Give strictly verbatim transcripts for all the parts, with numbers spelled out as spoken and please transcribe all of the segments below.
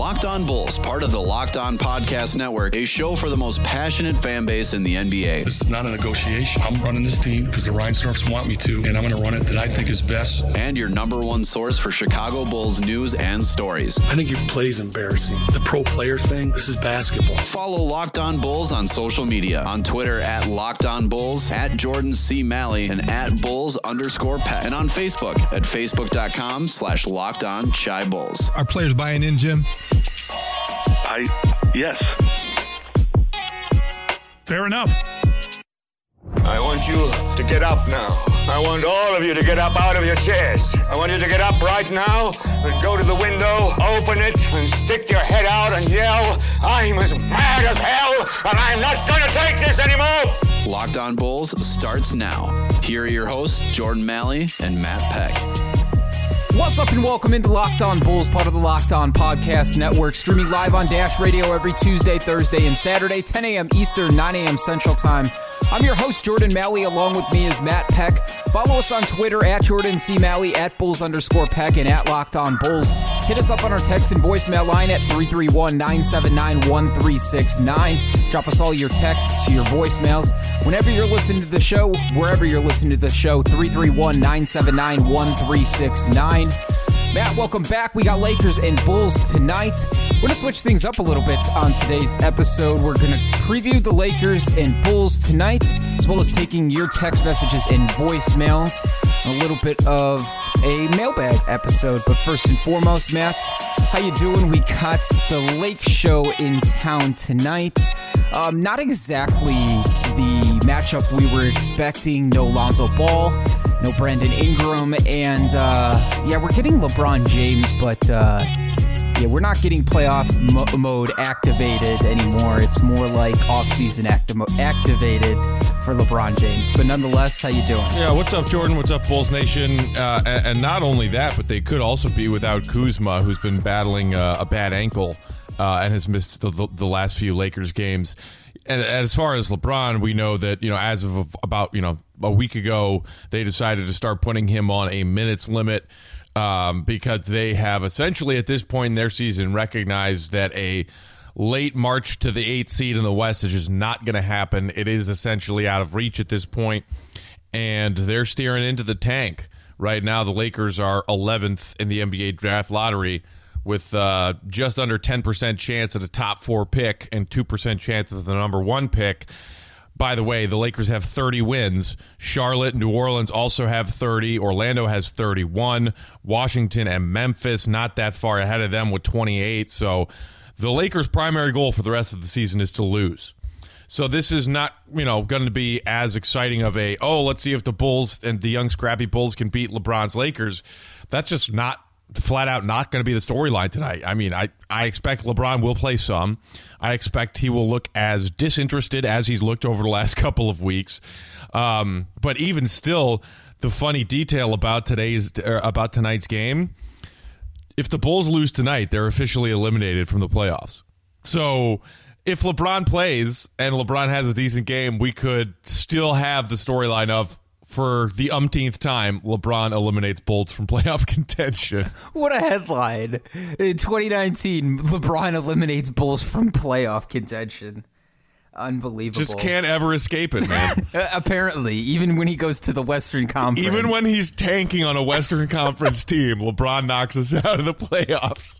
Locked On Bulls, part of the Locked On Podcast Network, a show for the most passionate fan base in the N B A. This is not a negotiation. I'm running this team because the Reinsdorfs want me to, and I'm going to run it that I think is best. And your number one source for Chicago Bulls news and stories. I think your play is embarrassing. The pro player thing, this is basketball. Follow Locked On Bulls on social media. On Twitter at Locked On Bulls, at Jordan C. Malley, and at Bulls underscore Pet. And on Facebook at facebook.com slash Locked On Chi Bulls. Are players buying in, Jim? I, yes. Fair enough. I want you to get up now. I want all of you to get up out of your chairs. I want you to get up right now and go to the window, open it, and stick your head out and yell, I'm as mad as hell, and I'm not going to take this anymore. Locked On Bulls starts now. Here are your hosts, Jordan Malley and Matt Peck. What's up and welcome into Locked On Bulls, part of the Locked On Podcast Network, streaming live on Dash Radio every Tuesday, Thursday, and Saturday, ten a.m. Eastern, nine a.m. Central Time. I'm your host, Jordan Malley. Along with me is Matt Peck. Follow us on Twitter at Jordan C. Malley, at Bulls underscore Peck, and at Locked On Bulls. Hit us up on our text and voicemail line at three three one, nine seven nine, one three six nine. Drop us all your texts, your voicemails. Whenever you're listening to the show, wherever you're listening to the show, three three one, nine seven nine, one three six nine. Matt, welcome back. We got Lakers and Bulls tonight. We're going to switch things up a little bit on today's episode. We're going to preview the Lakers and Bulls tonight, as well as taking your text messages and voicemails. A little bit of a mailbag episode. But first and foremost, Matt, how you doing? We got the Lake Show in town tonight. Um, not exactly the matchup we were expecting. No Lonzo Ball, no Brandon Ingram, and uh, yeah, we're getting LeBron James, but uh, yeah, we're not getting playoff mo- mode activated anymore. It's more like off-season acti- activated for LeBron James. But nonetheless, how you doing? Yeah, what's up, Jordan? What's up, Bulls Nation? Uh, and, and not only that, but they could also be without Kuzma, who's been battling uh, a bad ankle uh, and has missed the, the, the last few Lakers games. And as far as LeBron, we know that, you know, as of about, you know, a week ago, they decided to start putting him on a minutes limit um, because they have essentially at this point in their season recognized that a late march to the eighth seed in the West is just not going to happen. It is essentially out of reach at this point, and they're steering into the tank. Right now, the Lakers are eleventh in the N B A draft lottery, with uh, just under ten percent chance at a top four pick and two percent chance at the number one pick. By the way, the Lakers have thirty wins. Charlotte and New Orleans also have thirty. Orlando has thirty-one. Washington and Memphis not that far ahead of them with twenty-eight. So the Lakers' primary goal for the rest of the season is to lose. So this is not, you know, going to be as exciting of a, oh, let's see if the Bulls and the young scrappy Bulls can beat LeBron's Lakers. That's just not flat out not going to be the storyline tonight. I mean, I, I expect LeBron will play some. I expect he will look as disinterested as he's looked over the last couple of weeks. Um, but even still, the funny detail about today's er, about tonight's game, if the Bulls lose tonight, they're officially eliminated from the playoffs. So if LeBron plays and LeBron has a decent game, we could still have the storyline of, for the umpteenth time, LeBron eliminates Bulls from playoff contention. What a headline. In twenty nineteen, LeBron eliminates Bulls from playoff contention. Unbelievable. Just can't ever escape it, man. Apparently, even when he goes to the Western Conference. Even when he's tanking on a Western Conference team, LeBron knocks us out of the playoffs.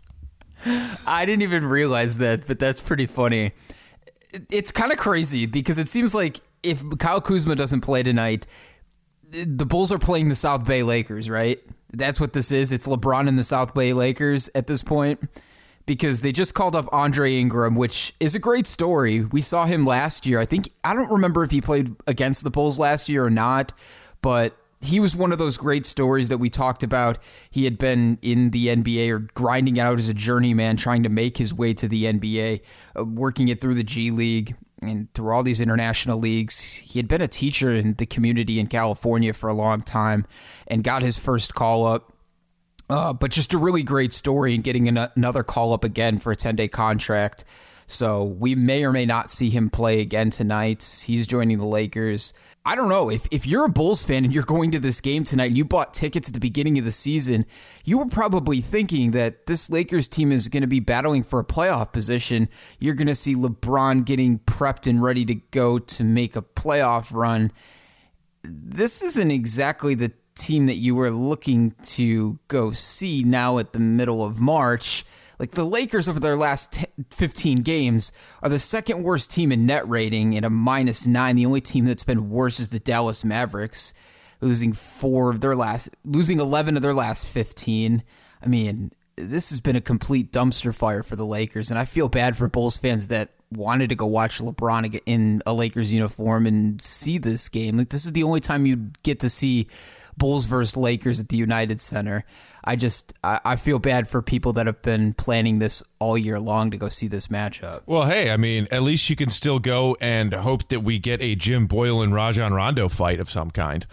I didn't even realize that, but that's pretty funny. It's kind of crazy because it seems like if Kyle Kuzma doesn't play tonight, the Bulls are playing the South Bay Lakers, right? That's what this is. It's LeBron and the South Bay Lakers at this point because they just called up Andre Ingram, which is a great story. We saw him last year. I think, I don't remember if he played against the Bulls last year or not, but he was one of those great stories that we talked about. He had been in the N B A or grinding out as a journeyman, trying to make his way to the N B A, uh, working it through the G League and through all these international leagues. He had been a teacher in the community in California for a long time and got his first call up. Uh, but just a really great story and getting an- another call up again for a ten-day contract. So we may or may not see him play again tonight. He's joining the Lakers. I don't know. If if you're a Bulls fan and you're going to this game tonight and you bought tickets at the beginning of the season, you were probably thinking that this Lakers team is going to be battling for a playoff position. You're going to see LeBron getting prepped and ready to go to make a playoff run. This isn't exactly the team that you were looking to go see now at the middle of March. Like, the Lakers over their last fifteen games are the second worst team in net rating at a minus nine. The only team that's been worse is the Dallas Mavericks, losing four of their last, losing eleven of their last fifteen. I mean, this has been a complete dumpster fire for the Lakers, and I feel bad for Bulls fans that wanted to go watch LeBron in a Lakers uniform and see this game. Like, this is the only time you get to see Bulls versus Lakers at the United Center. I just, I, I feel bad for people that have been planning this all year long to go see this matchup. Well, hey, I mean, at least you can still go and hope that we get a Jim Boyle and Rajon Rondo fight of some kind.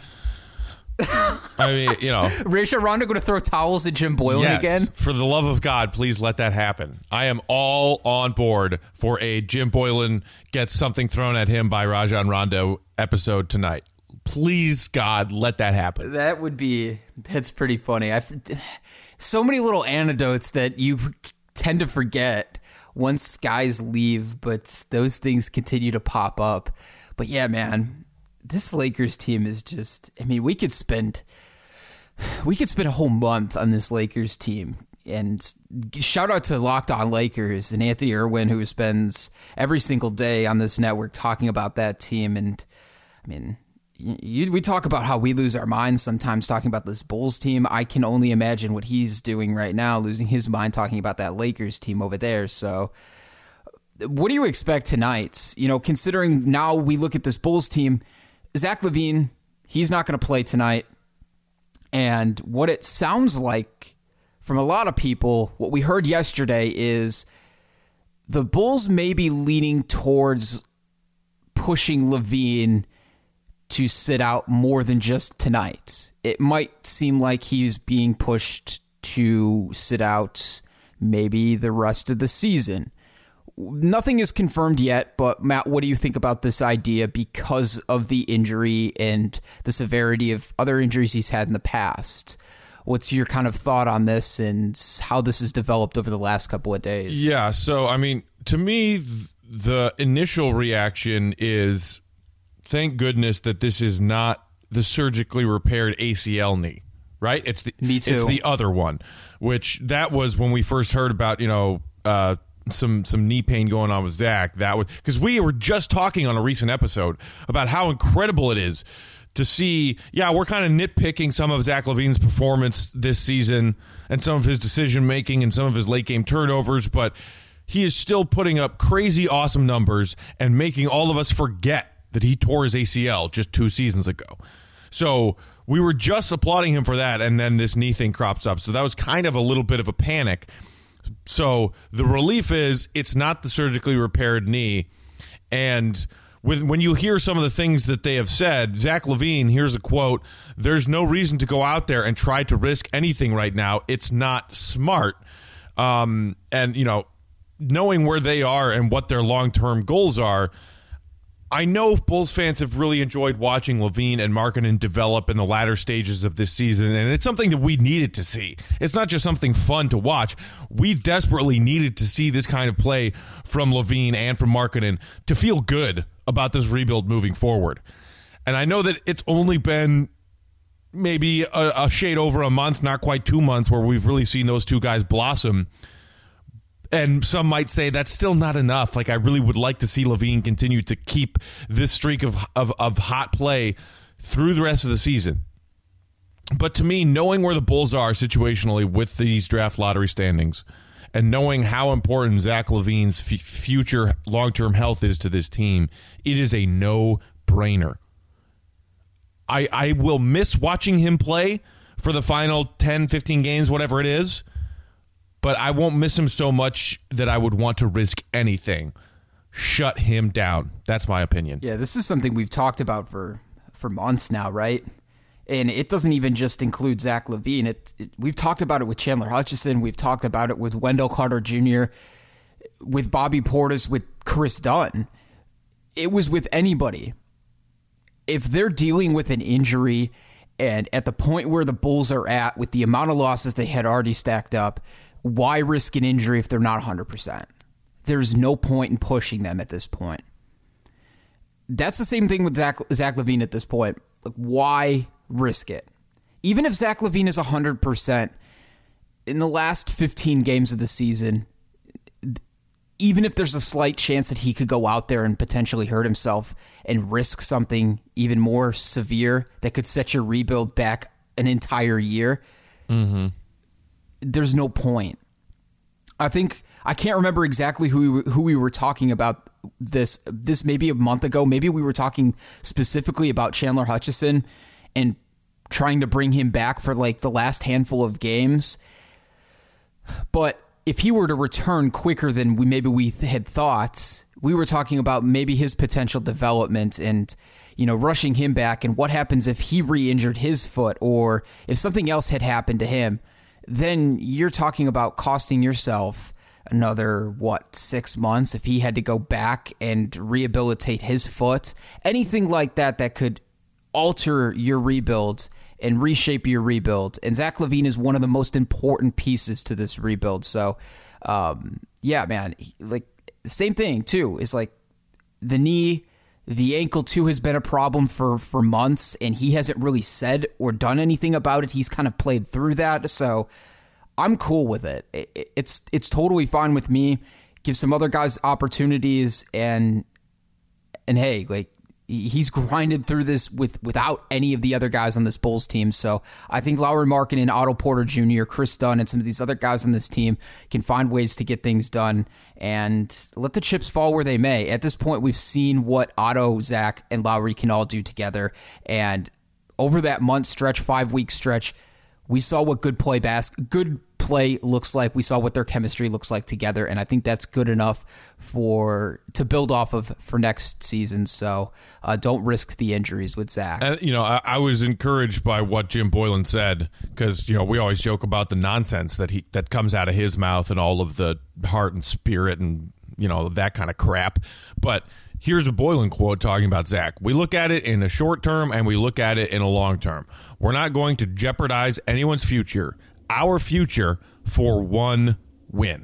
I mean, you know. Rajon Rondo going to throw towels at Jim Boyle yes, again? For the love of God, please let that happen. I am all on board for a Jim Boylan gets something thrown at him by Rajon Rondo episode tonight. Please, God, let that happen. That would be, that's pretty funny. I so many little anecdotes that you tend to forget once guys leave, but those things continue to pop up. But yeah, man, this Lakers team is just, I mean, we could spend, we could spend a whole month on this Lakers team. And shout out to Locked On Lakers and Anthony Irwin, who spends every single day on this network talking about that team. And I mean, You, we talk about how we lose our minds sometimes talking about this Bulls team. I can only imagine what he's doing right now, losing his mind talking about that Lakers team over there. So what do you expect tonight? You know, considering now we look at this Bulls team, Zach LaVine, he's not going to play tonight. And what it sounds like from a lot of people, what we heard yesterday is the Bulls may be leaning towards pushing LaVine to sit out more than just tonight. It might seem like he's being pushed to sit out maybe the rest of the season. Nothing is confirmed yet, but Matt, what do you think about this idea because of the injury and the severity of other injuries he's had in the past? What's your kind of thought on this and how this has developed over the last couple of days? Yeah, so, I mean, to me, th- the initial reaction is, thank goodness that this is not the surgically repaired A C L knee, right? It's the Me too. It's the other one, which that was when we first heard about, you know, uh, some some knee pain going on with Zach. That was because we were just talking on a recent episode about how incredible it is to see. Yeah, we're kind of nitpicking some of Zach LaVine's performance this season and some of his decision making and some of his late game turnovers, but he is still putting up crazy awesome numbers and making all of us forget that he tore his A C L just two seasons ago. So we were just applauding him for that, and then this knee thing crops up. So that was kind of a little bit of a panic. So the relief is it's not the surgically repaired knee. And with, when you hear some of the things that they have said, Zach LaVine, here's a quote, "There's no reason to go out there and try to risk anything right now. It's not smart." Um, and, you know, knowing where they are and what their long-term goals are, I know Bulls fans have really enjoyed watching LaVine and Markkanen develop in the latter stages of this season, and it's something that we needed to see. It's not just something fun to watch. We desperately needed to see this kind of play from LaVine and from Markkanen to feel good about this rebuild moving forward. And I know that it's only been maybe a, a shade over a month, not quite two months, where we've really seen those two guys blossom. And some might say that's still not enough. Like, I really would like to see LaVine continue to keep this streak of, of, of hot play through the rest of the season. But to me, knowing where the Bulls are situationally with these draft lottery standings and knowing how important Zach LaVine's f- future long-term health is to this team, it is a no-brainer. I, I will miss watching him play for the final ten, fifteen games, whatever it is, but I won't miss him so much that I would want to risk anything. Shut him down. That's my opinion. Yeah, this is something we've talked about for, for months now, right? And it doesn't even just include Zach LaVine. It, it, we've talked about it with Chandler Hutchison. We've talked about it with Wendell Carter Junior with Bobby Portis, with Chris Dunn. It was with anybody. If they're dealing with an injury and at the point where the Bulls are at with the amount of losses they had already stacked up, why risk an injury if they're not one hundred percent? There's no point in pushing them at this point. That's the same thing with Zach, Zach LaVine at this point. Like, why risk it? Even if Zach LaVine is one hundred percent, in the last fifteen games of the season, even if there's a slight chance that he could go out there and potentially hurt himself and risk something even more severe that could set your rebuild back an entire year, mm-hmm. there's no point. I think, I can't remember exactly who we, who we were talking about this, this maybe a month ago. Maybe we were talking specifically about Chandler Hutchison and trying to bring him back for like the last handful of games. But if he were to return quicker than we maybe we had thought, we were talking about maybe his potential development and, you know, rushing him back and what happens if he re-injured his foot or if something else had happened to him. Then you're talking about costing yourself another, what, six months if he had to go back and rehabilitate his foot. Anything like that that could alter your rebuild and reshape your rebuild. And Zach LaVine is one of the most important pieces to this rebuild. So, um, yeah, man, like same thing too. Is like the knee, the ankle too has been a problem for, for months, and he hasn't really said or done anything about it. He's kind of played through that. So I'm cool with it. it it's, it's totally fine with me. Give some other guys opportunities and, and hey, like, he's grinded through this with without any of the other guys on this Bulls team. So I think Lauri Markkanen, Otto Porter Junior, Chris Dunn, and some of these other guys on this team can find ways to get things done and let the chips fall where they may. At this point, we've seen what Otto, Zach, and Lauri can all do together. And over that month stretch, five-week stretch, we saw what good play bas- good play looks like. We saw what their chemistry looks like together, and I think that's good enough for to build off of for next season. So uh, don't risk the injuries with Zach. And, you know, I, I was encouraged by what Jim Boylan said because, you know, we always joke about the nonsense that he that comes out of his mouth and all of the heart and spirit and, you know, that kind of crap. But here's a Boylan quote talking about Zach. We look at it in a short term and we look at it in a long term. We're not going to jeopardize anyone's future, our future, for one win.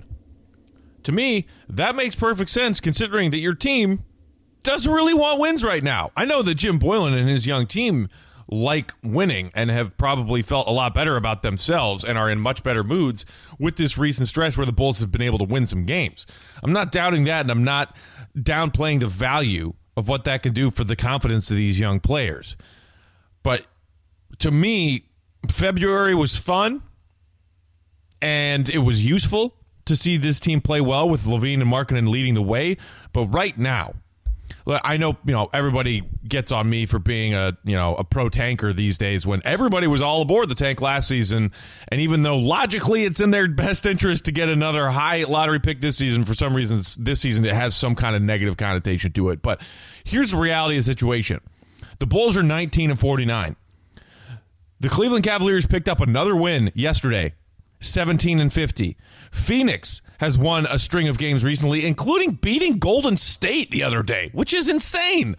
To me, that makes perfect sense considering that your team doesn't really want wins right now. I know that Jim Boylan and his young team like winning and have probably felt a lot better about themselves and are in much better moods with this recent stretch where the Bulls have been able to win some games. I'm not doubting that, and I'm not downplaying the value of what that can do for the confidence of these young players. But to me, February was fun, and it was useful to see this team play well with LaVine and Markkanen leading the way. But right now, I know, you know, everybody gets on me for being a, you know, a pro tanker these days when everybody was all aboard the tank last season. And even though logically it's in their best interest to get another high lottery pick this season, for some reasons this season it has some kind of negative connotation to it. But here's the reality of the situation. The Bulls are nineteen and forty-nine. The Cleveland Cavaliers picked up another win yesterday, seventeen and fifty. Phoenix has won a string of games recently, including beating Golden State the other day, which is insane.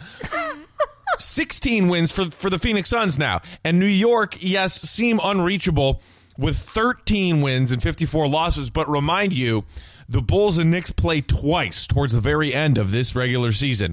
sixteen wins for, for the Phoenix Suns now. And New York, yes, seem unreachable with thirteen wins and fifty-four losses. But remind you, the Bulls and Knicks play twice towards the very end of this regular season.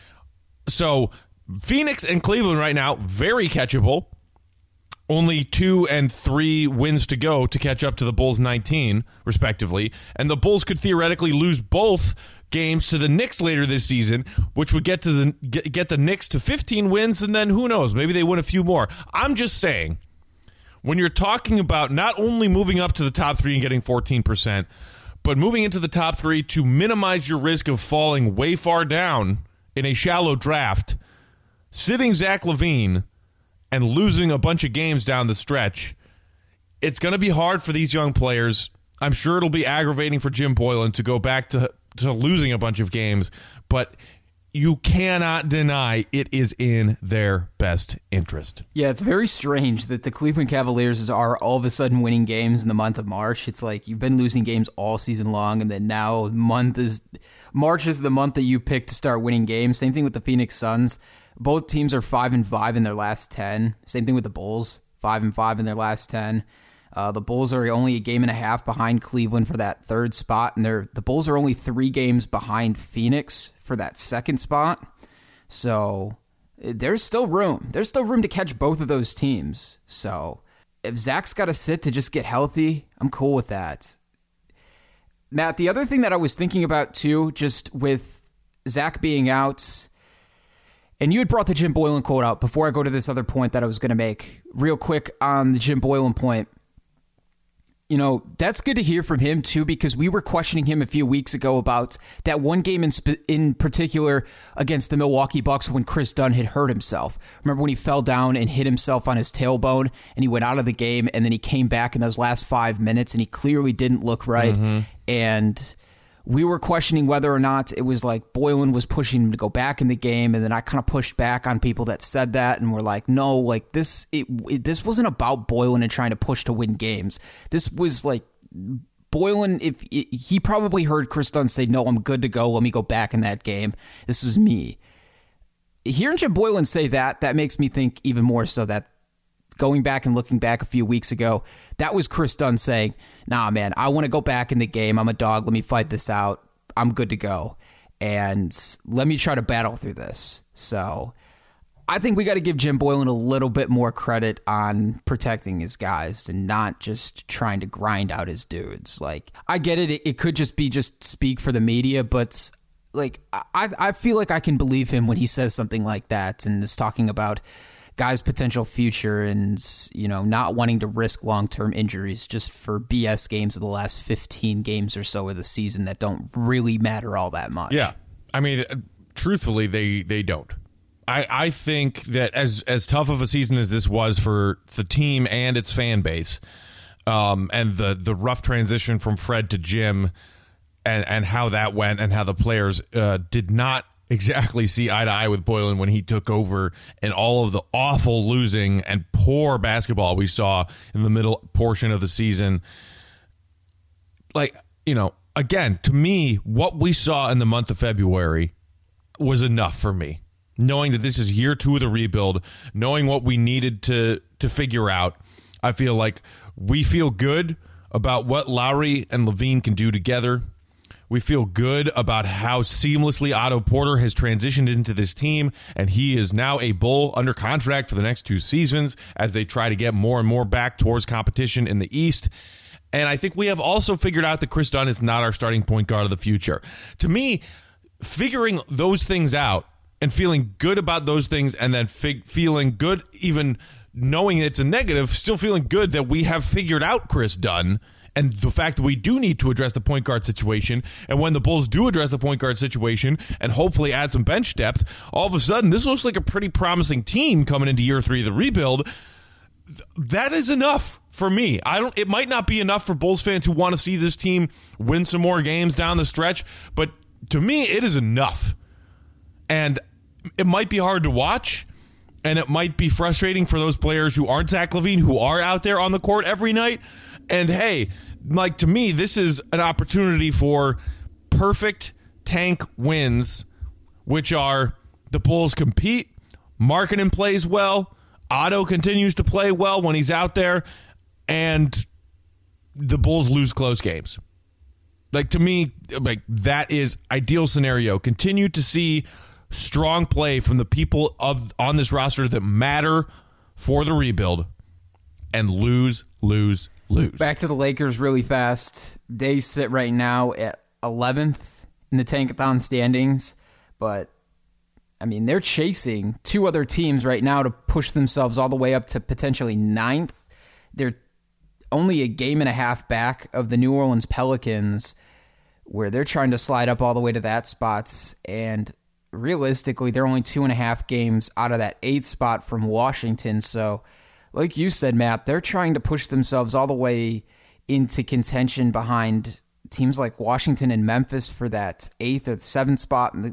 So Phoenix and Cleveland right now, very catchable. Only two and three wins to go to catch up to the Bulls' nineteen, respectively. And the Bulls could theoretically lose both games to the Knicks later this season, which would get to the get, get the Knicks to fifteen wins, and then who knows? Maybe they win a few more. I'm just saying, when you're talking about not only moving up to the top three and getting fourteen percent, but moving into the top three to minimize your risk of falling way far down in a shallow draft, sitting Zach LaVine and losing a bunch of games down the stretch, it's going to be hard for these young players. I'm sure it'll be aggravating for Jim Boylan to go back to, to losing a bunch of games, but you cannot deny it is in their best interest. Yeah, it's very strange that the Cleveland Cavaliers are all of a sudden winning games in the month of March. It's like you've been losing games all season long, and then now month is March is the month that you pick to start winning games. Same thing with the Phoenix Suns. Both teams are five and five in their last ten. Same thing with the Bulls, five and five in their last ten. Uh, the Bulls are only a game and a half behind Cleveland for that third spot, and they're the Bulls are only three games behind Phoenix for that second spot. So there's still room. There's still room to catch both of those teams. So if Zach's got to sit to just get healthy, I'm cool with that. Matt, the other thing that I was thinking about too, just with Zach being out, and you had brought the Jim Boylen quote out before I go to this other point that I was going to make real quick on the Jim Boylen point. You know, that's good to hear from him, too, because we were questioning him a few weeks ago about that one game in sp- in particular against the Milwaukee Bucks when Chris Dunn had hurt himself. Remember when he fell down and hit himself on his tailbone and he went out of the game, and then he came back in those last five minutes and he clearly didn't look right. Mm-hmm. And we were questioning whether or not it was like Boylen was pushing him to go back in the game, and then I kind of pushed back on people that said that, and we're like, no, like this, it, it this wasn't about Boylen and trying to push to win games. This was like Boylen. If it, he probably heard Chris Dunn say, "No, I'm good to go. Let me go back in that game. This was me." Hearing Jim Boylen say that, that makes me think even more so that going back and looking back a few weeks ago, that was Chris Dunn saying, nah, man, I want to go back in the game. I'm a dog. Let me fight this out. I'm good to go. And let me try to battle through this. So I think we got to give Jim Boylen a little bit more credit on protecting his guys and not just trying to grind out his dudes. Like, I get it. It could just be just speak for the media, but like, I, I feel like I can believe him when he says something like that and is talking about guys' potential future and, you know, not wanting to risk long-term injuries just for B S games of the last fifteen games or so of the season that don't really matter all that much. Yeah. I mean, truthfully, they, they don't. I, I think that as, as tough of a season as this was for the team and its fan base, um, and the, the rough transition from Fred to Jim and, and how that went and how the players uh, did not exactly see eye to eye with Boylen when he took over, and all of the awful losing and poor basketball we saw in the middle portion of the season. Like, you know, again, to me, what we saw in the month of February was enough for me. Knowing that this is year two of the rebuild, knowing what we needed to to figure out, I feel like we feel good about what Lowry and Levine can do together. We feel good about how seamlessly Otto Porter has transitioned into this team, and he is now a Bull under contract for the next two seasons as they try to get more and more back towards competition in the East. And I think we have also figured out that Chris Dunn is not our starting point guard of the future. To me, figuring those things out and feeling good about those things, and then fig- feeling good even knowing it's a negative, still feeling good that we have figured out Chris Dunn, and the fact that we do need to address the point guard situation, and when the Bulls do address the point guard situation and hopefully add some bench depth, all of a sudden this looks like a pretty promising team coming into year three of the rebuild. That is enough for me. I don't. It might not be enough for Bulls fans who want to see this team win some more games down the stretch, but to me it is enough. And it might be hard to watch, and it might be frustrating for those players who aren't Zach LaVine, who are out there on the court every night. And hey, like, to me, this is an opportunity for perfect tank wins, which are the Bulls compete, Markkanen plays well, Otto continues to play well when he's out there, and the Bulls lose close games. Like, to me, like, that is ideal scenario. Continue to see strong play from the people of on this roster that matter for the rebuild, and lose, lose, lose. Back to the Lakers really fast. They sit right now at eleventh in the Tankathon standings, but I mean, they're chasing two other teams right now to push themselves all the way up to potentially ninth. They're only a game and a half back of the New Orleans Pelicans, where they're trying to slide up all the way to that spot. And realistically, they're only two and a half games out of that eighth spot from Washington. So, like you said, Matt, they're trying to push themselves all the way into contention behind teams like Washington and Memphis for that eighth or seventh spot in the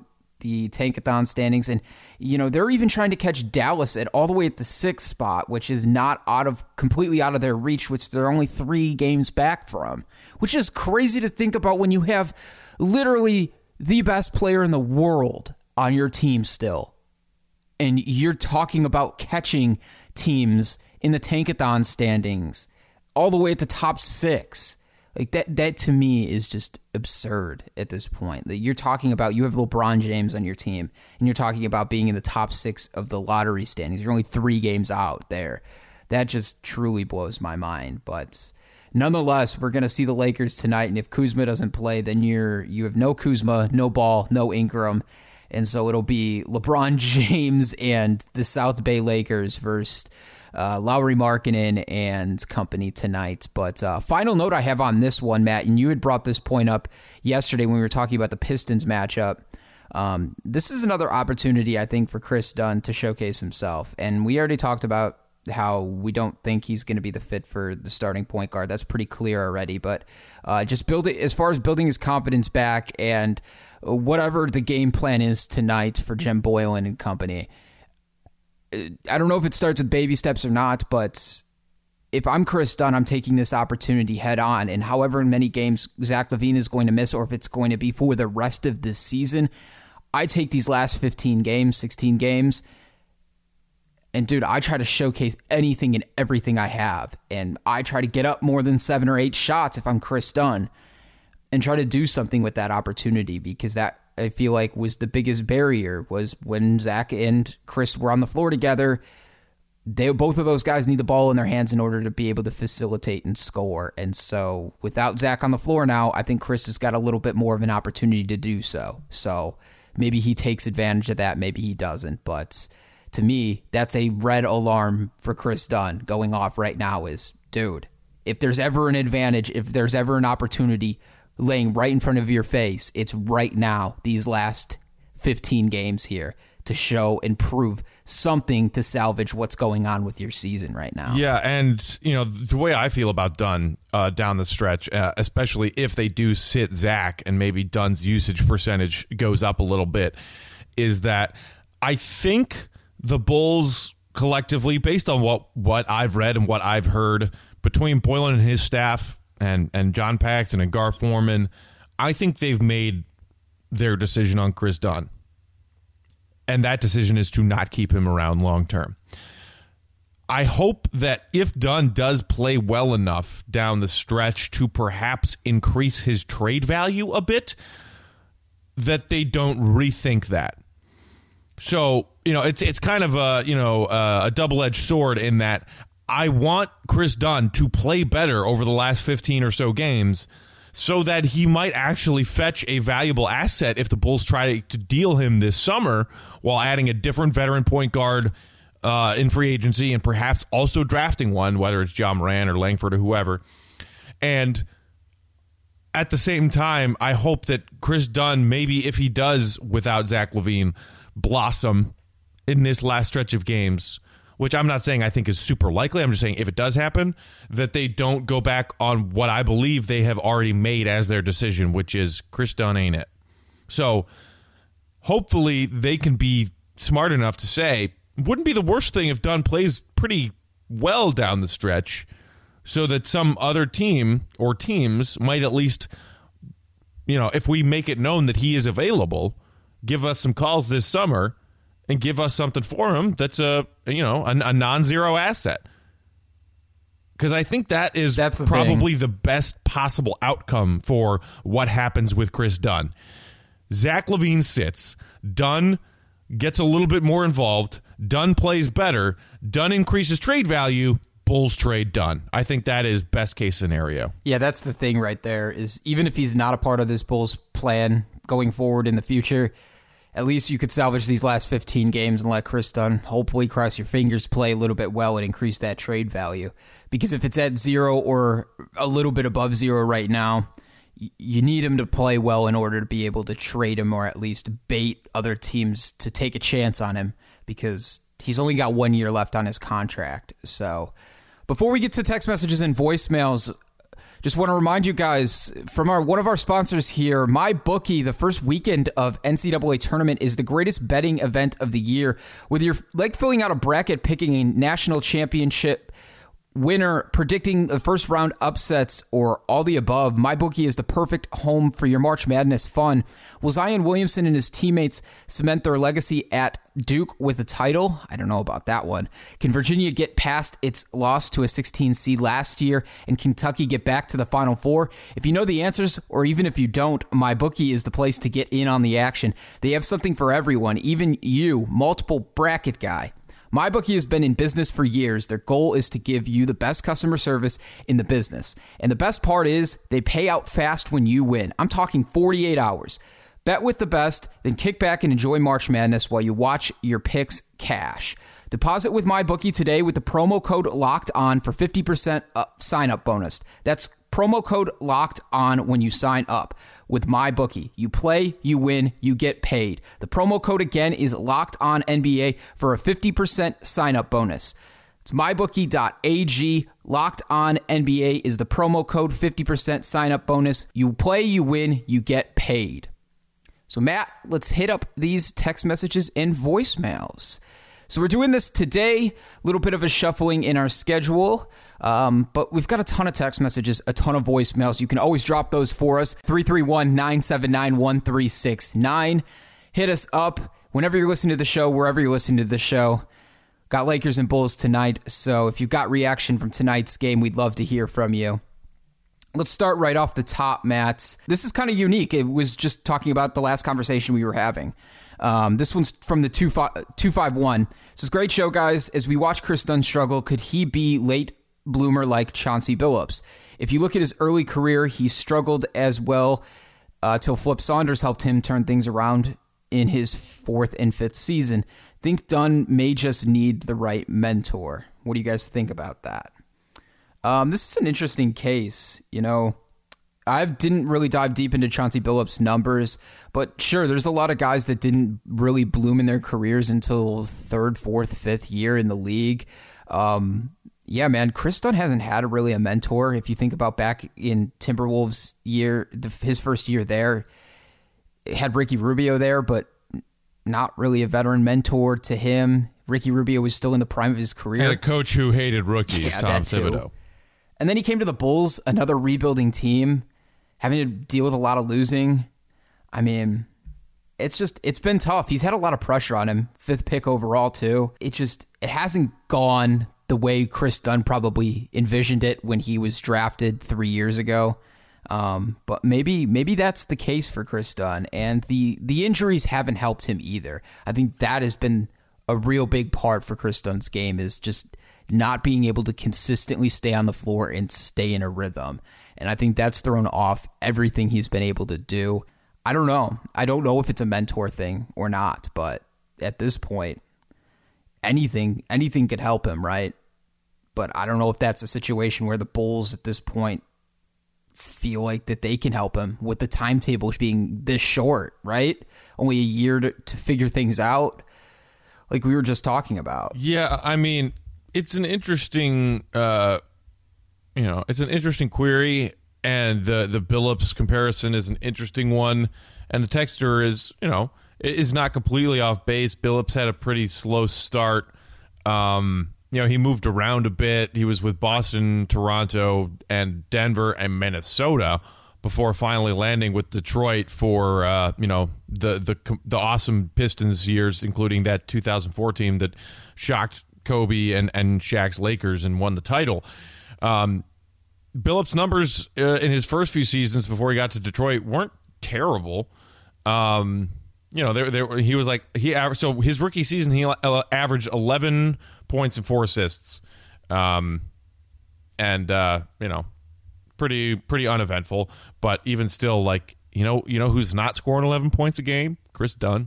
the Tankathon standings, and you know they're even trying to catch Dallas at all the way at the sixth spot, which is not out of completely out of their reach, which they're only three games back from, which is crazy to think about when you have literally the best player in the world on your team still, and you're talking about catching teams in the Tankathon standings all the way at the top six. Like that, that to me is just absurd at this point. That you're talking about, you have LeBron James on your team, and you're talking about being in the top six of the lottery standings. You're only three games out there. That just truly blows my mind. But nonetheless, we're going to see the Lakers tonight, and if Kuzma doesn't play, then you're you have no Kuzma, no Ball, no Ingram, and so it'll be LeBron James and the South Bay Lakers versus Uh, Lauri Markkanen and company tonight. But uh, final note I have on this one, Matt, and you had brought this point up yesterday when we were talking about the Pistons matchup. Um, this is another opportunity, I think, for Chris Dunn to showcase himself. And we already talked about how we don't think he's going to be the fit for the starting point guard. That's pretty clear already. But uh, just build it as far as building his confidence back and whatever the game plan is tonight for Jim Boylan and company. I don't know if it starts with baby steps or not, but if I'm Chris Dunn, I'm taking this opportunity head on. And however many games Zach LaVine is going to miss, or if it's going to be for the rest of this season, I take these last fifteen games, sixteen games, and dude, I try to showcase anything and everything I have. And I try to get up more than seven or eight shots if I'm Chris Dunn and try to do something with that opportunity, because that, I feel like, was the biggest barrier, was when Zach and Chris were on the floor together. They both of those guys need the ball in their hands in order to be able to facilitate and score. And so without Zach on the floor now, I think Chris has got a little bit more of an opportunity to do so. So maybe he takes advantage of that, maybe he doesn't. But to me, that's a red alarm for Chris Dunn going off right now is, dude, if there's ever an advantage, if there's ever an opportunity laying right in front of your face, it's right now, these last fifteen games here, to show and prove something to salvage what's going on with your season right now. Yeah, and you know the way I feel about Dunn uh, down the stretch, uh, especially if they do sit Zach and maybe Dunn's usage percentage goes up a little bit, is that I think the Bulls collectively, based on what, what I've read and what I've heard between Boylan and his staff, and and John Paxson and Gar Forman, I think they've made their decision on Chris Dunn. And that decision is to not keep him around long term. I hope that if Dunn does play well enough down the stretch to perhaps increase his trade value a bit, that they don't rethink that. So, you know, it's it's kind of a, you know, uh, a double-edged sword in that I want Chris Dunn to play better over the last fifteen or so games so that he might actually fetch a valuable asset if the Bulls try to deal him this summer while adding a different veteran point guard uh, in free agency and perhaps also drafting one, whether it's John Moran or Langford or whoever. And at the same time, I hope that Chris Dunn, maybe if he does without Zach LaVine, blossom in this last stretch of games, which I'm not saying I think is super likely. I'm just saying if it does happen, that they don't go back on what I believe they have already made as their decision, which is Chris Dunn ain't it. So hopefully they can be smart enough to say, wouldn't be the worst thing if Dunn plays pretty well down the stretch so that some other team or teams might at least, you know, if we make it known that he is available, give us some calls this summer and give us something for him that's a, you know, a, a non-zero asset. Because I think that is That's the probably thing. the best possible outcome for what happens with Chris Dunn. Zach LaVine sits. Dunn gets a little bit more involved. Dunn plays better. Dunn increases trade value. Bulls trade Dunn. I think that is best case scenario. Yeah, that's the thing right there, is even if he's not a part of this Bulls plan going forward in the future, at least you could salvage these last fifteen games and let Chris Dunn, hopefully, cross your fingers, play a little bit well and increase that trade value. Because if it's at zero or a little bit above zero right now, you need him to play well in order to be able to trade him or at least bait other teams to take a chance on him, because he's only got one year left on his contract. So before we get to text messages and voicemails, Just want to remind you guys from our one of our sponsors here, MyBookie. The first weekend of N C double A tournament is the greatest betting event of the year. Whether you're like filling out a bracket, picking a national championship winner, predicting the first round upsets, or all the above, MyBookie is the perfect home for your March Madness fun. Will Zion Williamson and his teammates cement their legacy at Duke with a title? I don't know about that one. Can Virginia get past its loss to a sixteen seed last year, and Kentucky get back to the Final Four? If you know the answers, or even if you don't, MyBookie is the place to get in on the action. They have something for everyone, even you, multiple bracket guy. MyBookie has been in business for years. Their goal is to give you the best customer service in the business. And the best part is they pay out fast when you win. I'm talking forty-eight hours. Bet with the best, then kick back and enjoy March Madness while you watch your picks cash. Deposit with MyBookie today with the promo code LOCKED ON for fifty percent sign-up bonus. That's promo code LOCKED ON when you sign up with MyBookie. You play, you win, you get paid. The promo code again is LOCKED ON N B A for a fifty percent sign-up bonus. It's my bookie dot a g. Locked On N B A is the promo code, fifty percent sign-up bonus. You play, you win, you get paid. So Matt, let's hit up these text messages and voicemails. So we're doing this today, a little bit of a shuffling in our schedule, um, but we've got a ton of text messages, a ton of voicemails. You can always drop those for us, three three one, nine seven nine, one three six nine. Hit us up whenever you're listening to the show, wherever you're listening to the show. Got Lakers and Bulls tonight, so if you've got reaction from tonight's game, we'd love to hear from you. Let's start right off the top, Matt. This is kind of unique. It was just talking about the last conversation we were having. Um, this one's from the two five one. It says, great show, guys. As we watch Chris Dunn struggle, could he be late bloomer like Chauncey Billups? If you look at his early career, he struggled as well uh, till Flip Saunders helped him turn things around in his fourth and fifth season. Think Dunn may just need the right mentor. What do you guys think about that? Um, this is an interesting case. You know, I didn't really dive deep into Chauncey Billups' numbers, but sure, there's a lot of guys that didn't really bloom in their careers until third, fourth, fifth year in the league. Um, yeah, man, Chris Dunn hasn't had a, really a mentor. If you think about back in Timberwolves' year, the, his first year there, it had Ricky Rubio there, but not really a veteran mentor to him. Ricky Rubio was still in the prime of his career. And a coach who hated rookies, yeah, Tom Thibodeau. And then he came to the Bulls, another rebuilding team, having to deal with a lot of losing. I mean, it's just, it's been tough. He's had a lot of pressure on him. Fifth pick overall, too. It just, it hasn't gone the way Chris Dunn probably envisioned it when he was drafted three years ago. Um, but maybe maybe that's the case for Chris Dunn. And the, the injuries haven't helped him either. I think that has been a real big part for Chris Dunn's game, is just not being able to consistently stay on the floor and stay in a rhythm. And I think that's thrown off everything he's been able to do. I don't know. I don't know if it's a mentor thing or not, but at this point, anything anything could help him, right? But I don't know if that's a situation where the Bulls at this point feel like that they can help him with the timetable being this short, right? Only a year to, to figure things out, like we were just talking about. Yeah, I mean, it's an interesting, uh, you know, it's an interesting query, and the the Billups comparison is an interesting one, and the texter is, you know, is not completely off base. Billups had a pretty slow start. Um, you know, he moved around a bit. He was with Boston, Toronto, and Denver and Minnesota before finally landing with Detroit for uh, you know the the the awesome Pistons years, including that two thousand four team that shocked Kobe and and Shaq's Lakers and won the title. Um, Billups' numbers uh, in his first few seasons before he got to Detroit weren't terrible. Um, you know, there there he was like he averaged, so his rookie season he averaged eleven points and four assists, um, and uh, you know, pretty pretty uneventful. But even still, like you know, you know who's not scoring eleven points a game? Chris Dunn.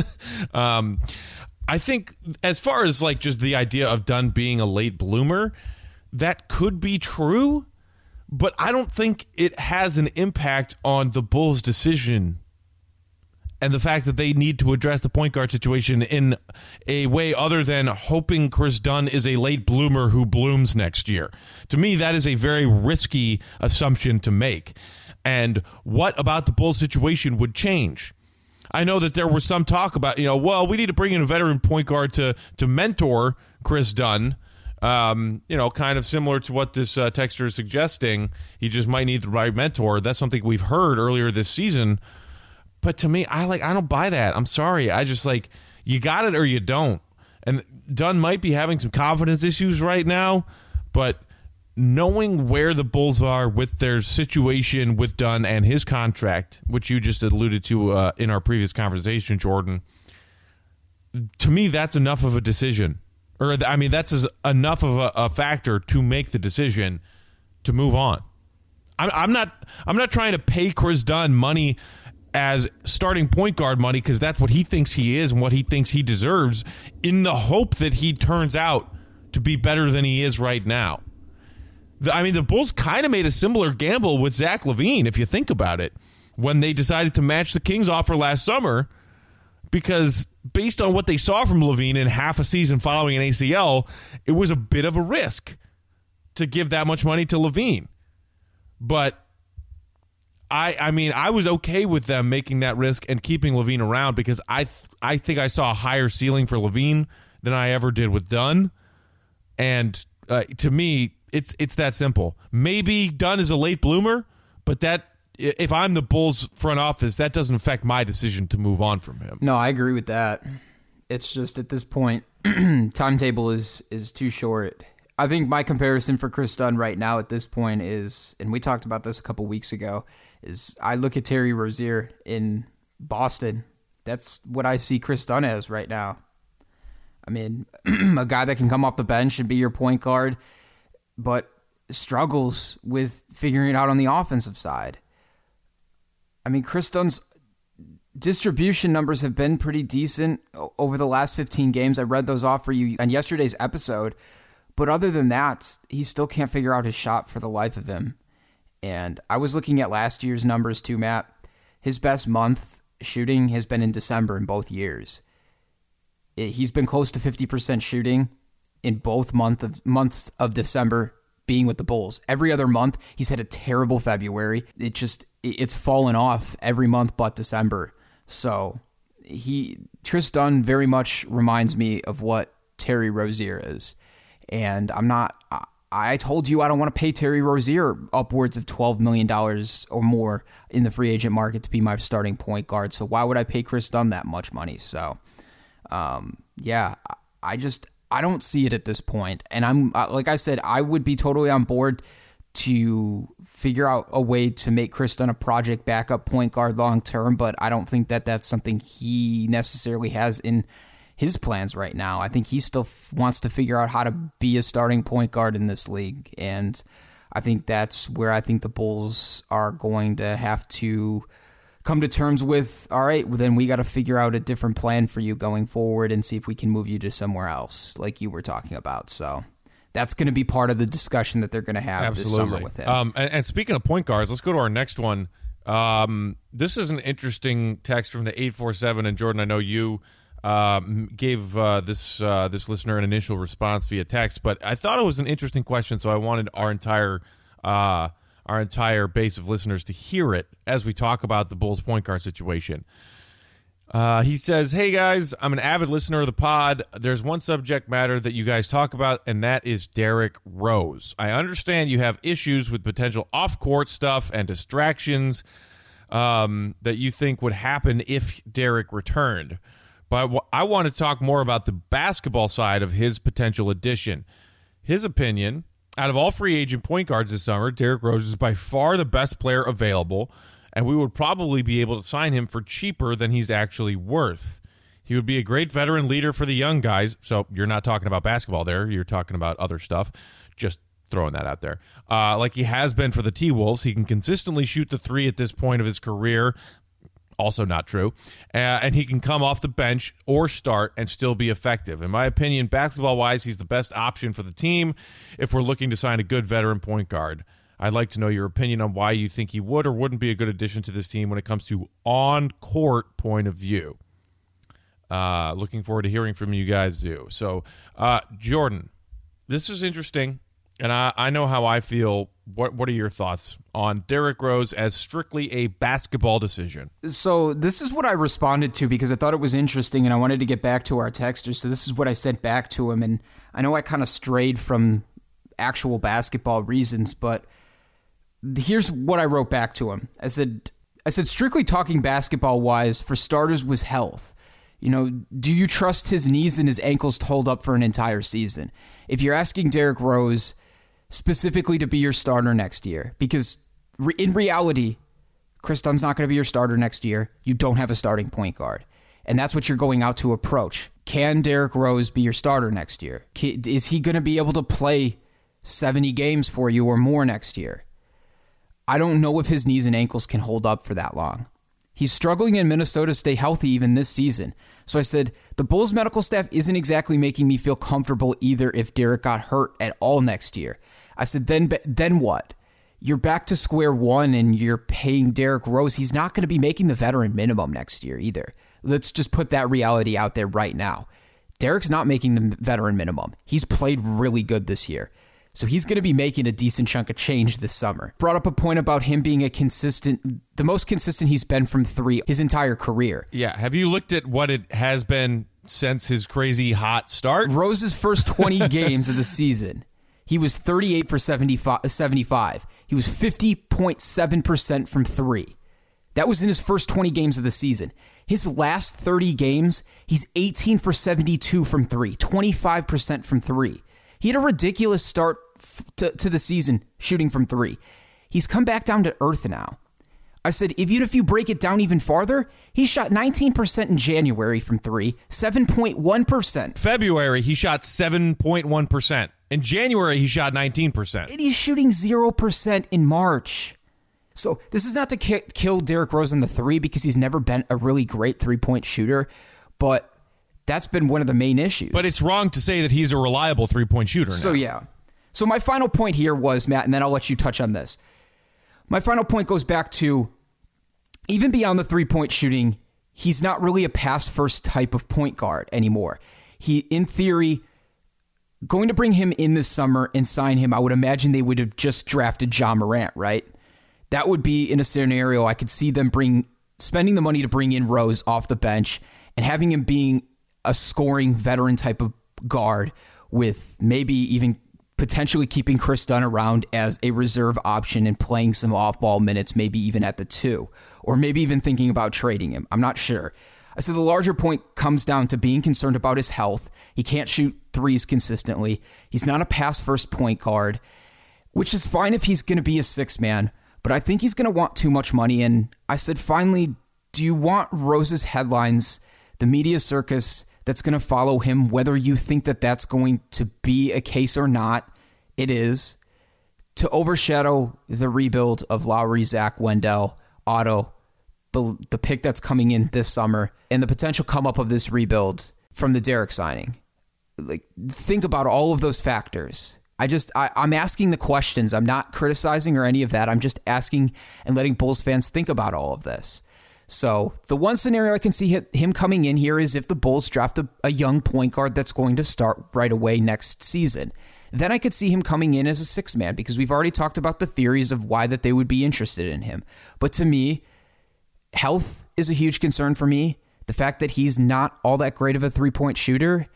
um, I think as far as like just the idea of Dunn being a late bloomer, that could be true, but I don't think it has an impact on the Bulls' decision and the fact that they need to address the point guard situation in a way other than hoping Chris Dunn is a late bloomer who blooms next year. To me, that is a very risky assumption to make. And what about the Bulls situation would change? I know that there was some talk about, you know, well, we need to bring in a veteran point guard to to mentor Chris Dunn. Um, you know, kind of similar to what this uh, texter is suggesting. He just might need the right mentor. That's something we've heard earlier this season. But to me, I like I don't buy that. I'm sorry. I just like, you got it or you don't. And Dunn might be having some confidence issues right now, but knowing where the Bulls are with their situation with Dunn and his contract, which you just alluded to uh, in our previous conversation, Jordan, to me, that's enough of a decision. Or, I mean, that's as, enough of a, a factor to make the decision to move on. I'm, I'm not. I'm not trying to pay Chris Dunn money as starting point guard money because that's what he thinks he is and what he thinks he deserves, in the hope that he turns out to be better than he is right now. The, I mean, the Bulls kind of made a similar gamble with Zach LaVine, if you think about it, when they decided to match the Kings offer last summer. Because based on what they saw from LaVine in half a season following an A C L, it was a bit of a risk to give that much money to LaVine. But I I mean, I was okay with them making that risk and keeping LaVine around because I th- I think I saw a higher ceiling for LaVine than I ever did with Dunn. And uh, to me, it's it's that simple. Maybe Dunn is a late bloomer, but that if I'm the Bulls front office, that doesn't affect my decision to move on from him. No, I agree with that. It's just at this point, timetable is is too short. I think my comparison for Chris Dunn right now at this point is, and we talked about this a couple weeks ago, is I look at Terry Rozier in Boston. That's what I see Chris Dunn as right now. I mean, a guy that can come off the bench and be your point guard, but struggles with figuring it out on the offensive side. I mean, Chris Dunn's distribution numbers have been pretty decent over the last fifteen games. I read those off for you on yesterday's episode. But other than that, he still can't figure out his shot for the life of him. And I was looking at last year's numbers too, Matt. His best month shooting has been in December in both years. He's been close to fifty percent shooting in both month of, months of December being with the Bulls. Every other month, he's had a terrible February. It just... It's fallen off every month but December. So he Chris Dunn very much reminds me of what Terry Rozier is. And I'm not I told you I don't want to pay Terry Rozier upwards of twelve million dollars or more in the free agent market to be my starting point guard. So why would I pay Chris Dunn that much money? So um, yeah, I just I don't see it at this point. And I'm like I said, I would be totally on board to figure out a way to make Chris Dunn a project backup point guard long term, but I don't think that that's something he necessarily has in his plans right now. I think he still f- wants to figure out how to be a starting point guard in this league, and I think that's where I think the Bulls are going to have to come to terms with, all right, well, then we got to figure out a different plan for you going forward and see if we can move you to somewhere else, like you were talking about. So that's going to be part of the discussion that they're going to have Absolutely. this summer with him. Um, and, and speaking of point guards, let's go to our next one. Um, this is an interesting text from the eight four seven, and Jordan, I know you um, gave uh, this uh, this listener an initial response via text, but I thought it was an interesting question, so I wanted our entire uh, our entire base of listeners to hear it as we talk about the Bulls point guard situation. Uh, he says, hey guys, I'm an avid listener of the pod. There's one subject matter that you guys talk about, and that is Derrick Rose. I understand you have issues with potential off-court stuff and distractions um, that you think would happen if Derrick returned. But I want to talk more about the basketball side of his potential addition. His opinion, out of all free agent point guards this summer, Derrick Rose is by far the best player available, and we would probably be able to sign him for cheaper than he's actually worth. He would be a great veteran leader for the young guys. So you're not talking about basketball there. You're talking about other stuff. Just throwing that out there. Uh, like he has been for the T-Wolves. He can consistently shoot the three at this point of his career. Also not true. Uh, and he can come off the bench or start and still be effective. In my opinion, basketball-wise, he's the best option for the team if we're looking to sign a good veteran point guard. I'd like to know your opinion on why you think he would or wouldn't be a good addition to this team when it comes to on-court point of view. Uh, looking forward to hearing from you guys, Zoo. So, uh, Jordan, this is interesting, and I, I know how I feel. What What are your thoughts on Derrick Rose as strictly a basketball decision? So this is what I responded to because I thought it was interesting, and I wanted to get back to our texters. So this is what I sent back to him, and I know I kind of strayed from actual basketball reasons, but here's what I wrote back to him. I said, I said, strictly talking basketball-wise, for starters, was health. You know, do you trust his knees and his ankles to hold up for an entire season? If you're asking Derrick Rose specifically to be your starter next year, because re- in reality, Chris Dunn's not going to be your starter next year. You don't have a starting point guard. And that's what you're going out to approach. Can Derrick Rose be your starter next year? Is he going to be able to play seventy games for you or more next year? I don't know if his knees and ankles can hold up for that long. He's struggling in Minnesota to stay healthy even this season. So I said, the Bulls medical staff isn't exactly making me feel comfortable either if Derrick got hurt at all next year. I said, then then what? You're back to square one and you're paying Derrick Rose. He's not going to be making the veteran minimum next year either. Let's just put that reality out there right now. Derrick's not making the veteran minimum. He's played really good this year. So he's going to be making a decent chunk of change this summer. Brought up a point about him being a consistent, the most consistent he's been from three his entire career. Yeah. Have you looked at what it has been since his crazy hot start? Rose's first twenty games of the season, he was thirty-eight for seventy-five. He was fifty point seven percent from three. That was in his first twenty games of the season. His last thirty games, he's eighteen for seventy-two from three, twenty-five percent from three. He had a ridiculous start To, to the season shooting from three. He's come back down to earth now. I said, even if you break it down even farther, he shot nineteen percent in January from three, seven point one percent. February, he shot seven point one percent. In January, he shot nineteen percent. And he's shooting zero percent in March. So this is not to ki- kill Derrick Rose in the three because he's never been a really great three-point shooter, but that's been one of the main issues. But it's wrong to say that he's a reliable three-point shooter now. So, yeah. So my final point here was, Matt, and then I'll let you touch on this. My final point goes back to, even beyond the three-point shooting, he's not really a pass-first type of point guard anymore. He, in theory, going to bring him in this summer and sign him, I would imagine they would have just drafted Ja Morant, right? That would be in a scenario I could see them bring spending the money to bring in Rose off the bench and having him being a scoring veteran type of guard with maybe even potentially keeping Chris Dunn around as a reserve option and playing some off-ball minutes, maybe even at the two, or maybe even thinking about trading him. I'm not sure. I said the larger point comes down to being concerned about his health. He can't shoot threes consistently. He's not a pass-first point guard, which is fine if he's going to be a six-man, but I think he's going to want too much money. And I said, finally, do you want Rose's headlines, the media circus that's going to follow him, whether you think that that's going to be a case or not, it is, to overshadow the rebuild of Lowry, Zach, Wendell, Otto, the the pick that's coming in this summer, and the potential come up of this rebuild from the Derrick signing. Like, think about all of those factors. I just, I, I'm asking the questions. I'm not criticizing or any of that. I'm just asking and letting Bulls fans think about all of this. So the one scenario I can see him coming in here is if the Bulls draft a, a young point guard that's going to start right away next season. Then I could see him coming in as a six-man because we've already talked about the theories of why that they would be interested in him. But to me, health is a huge concern for me. The fact that he's not all that great of a three-point shooter,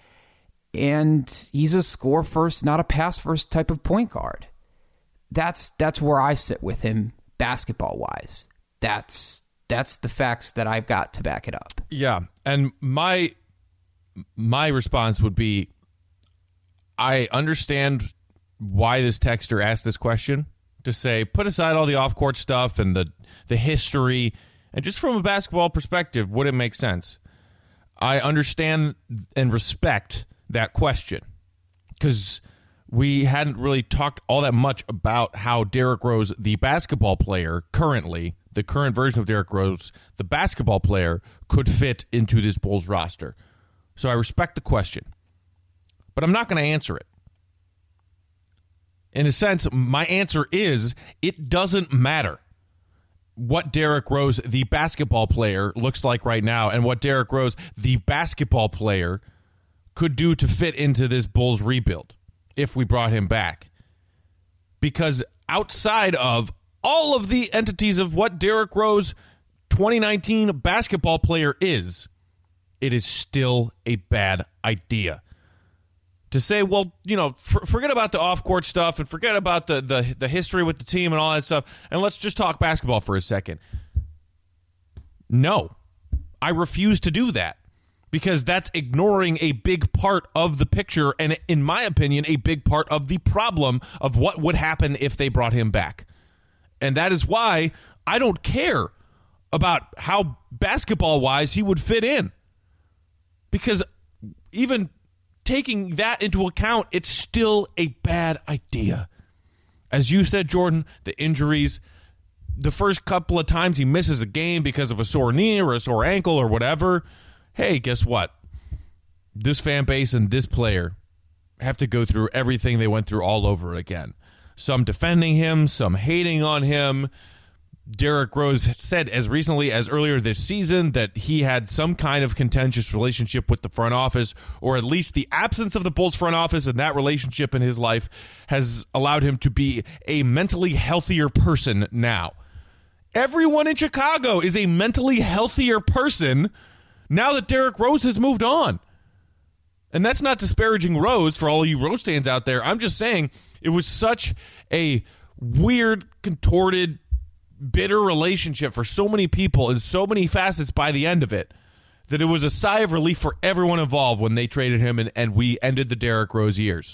and he's a score-first, not a pass-first type of point guard. That's that's where I sit with him basketball-wise. That's... That's the facts that I've got to back it up. Yeah, and my my response would be, I understand why this texter asked this question, to say, put aside all the off-court stuff and the, the history, and just from a basketball perspective, would it make sense? I understand and respect that question, because we hadn't really talked all that much about how Derrick Rose, the basketball player currently, the current version of Derrick Rose, the basketball player, could fit into this Bulls roster. So I respect the question, but I'm not going to answer it. In a sense, my answer is it doesn't matter what Derrick Rose, the basketball player, looks like right now and what Derrick Rose, the basketball player, could do to fit into this Bulls rebuild if we brought him back. Because outside of all of the entities of what Derrick Rose, twenty nineteen basketball player is, it is still a bad idea. To say, well, you know, for, forget about the off-court stuff and forget about the, the the history with the team and all that stuff, and let's just talk basketball for a second. No, I refuse to do that because that's ignoring a big part of the picture and, in my opinion, a big part of the problem of what would happen if they brought him back. And that is why I don't care about how basketball-wise he would fit in. Because even taking that into account, it's still a bad idea. As you said, Jordan, the injuries, the first couple of times he misses a game because of a sore knee or a sore ankle or whatever, hey, guess what? This fan base and this player have to go through everything they went through all over again. Some defending him, some hating on him. Derrick Rose said as recently as earlier this season that he had some kind of contentious relationship with the front office, or at least the absence of the Bulls front office and that relationship in his life has allowed him to be a mentally healthier person now. Everyone in Chicago is a mentally healthier person now that Derrick Rose has moved on. And that's not disparaging Rose for all you Rose fans out there. I'm just saying it was such a weird, contorted, bitter relationship for so many people in so many facets by the end of it that it was a sigh of relief for everyone involved when they traded him and, and we ended the Derrick Rose years.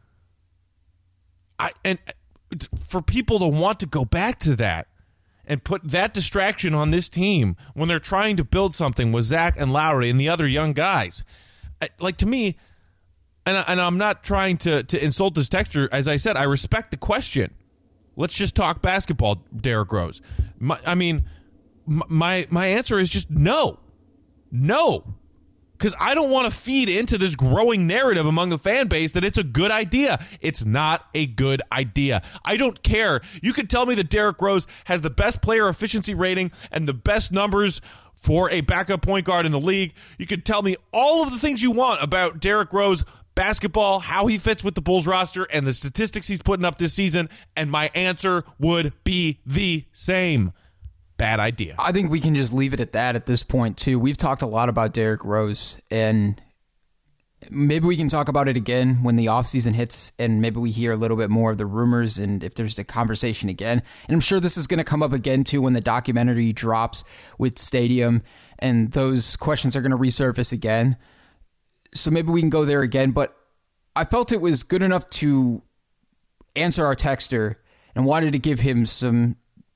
I and for people to want to go back to that and put that distraction on this team when they're trying to build something with Zach and Lowry and the other young guys, like, to me, and, and I'm not trying to, to insult this texter, as I said, I respect the question. Let's just talk basketball, Derrick Rose. My, I mean, my my answer is just no. No. Because I don't want to feed into this growing narrative among the fan base that it's a good idea. It's not a good idea. I don't care. You could tell me that Derrick Rose has the best player efficiency rating and the best numbers for a backup point guard in the league. You could tell me all of the things you want about Derrick Rose basketball, how he fits with the Bulls roster, and the statistics he's putting up this season, and my answer would be the same. Bad idea. I think we can just leave it at that at this point, too. We've talked a lot about Derrick Rose, and maybe we can talk about it again when the offseason hits, and maybe we hear a little bit more of the rumors, and if there's a conversation again. And I'm sure this is going to come up again, too, when the documentary drops with Stadium, and those questions are going to resurface again. So maybe we can go there again, but I felt it was good enough to answer our texter and wanted to give him some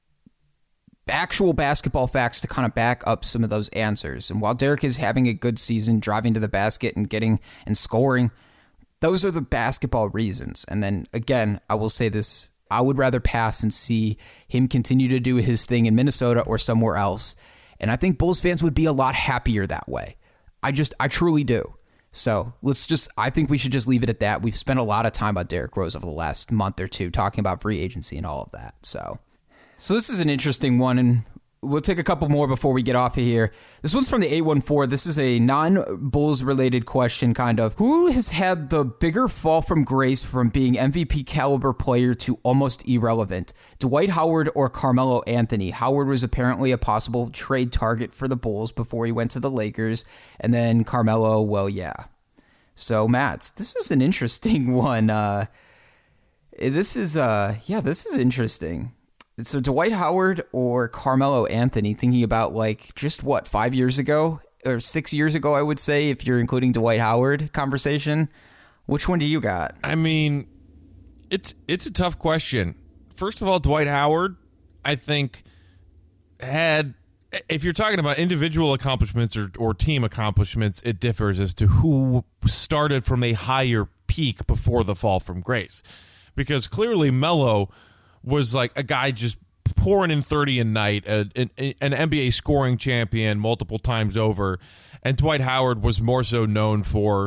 actual basketball facts to kind of back up some of those answers. And while Derrick is having a good season, driving to the basket and getting and scoring, those are the basketball reasons. And then again, I will say this, I would rather pass and see him continue to do his thing in Minnesota or somewhere else. And I think Bulls fans would be a lot happier that way. I just, I truly do. So let's just, I think we should just leave it at that. We've spent a lot of time on Derrick Rose over the last month or two talking about free agency and all of that. So, so this is an interesting one, and we'll take a couple more before we get off of here. This one's from the eight one four. This is a non-Bulls related question, kind of. Who has had the bigger fall from grace from being M V P caliber player to almost irrelevant? Dwight Howard or Carmelo Anthony? Howard was apparently a possible trade target for the Bulls before he went to the Lakers, and then Carmelo, well, yeah. So, Matt, this is an interesting one. Uh, this is, uh, yeah, this is interesting. So Dwight Howard or Carmelo Anthony, thinking about like just what, five years ago or six years ago, I would say, if you're including Dwight Howard conversation, which one do you got? I mean, it's it's a tough question. First of all, Dwight Howard, I think, had, if you're talking about individual accomplishments or, or team accomplishments, it differs as to who started from a higher peak before the fall from grace. Because clearly Melo was like a guy just pouring in thirty a night, a, an, an N B A scoring champion multiple times over. And Dwight Howard was more so known for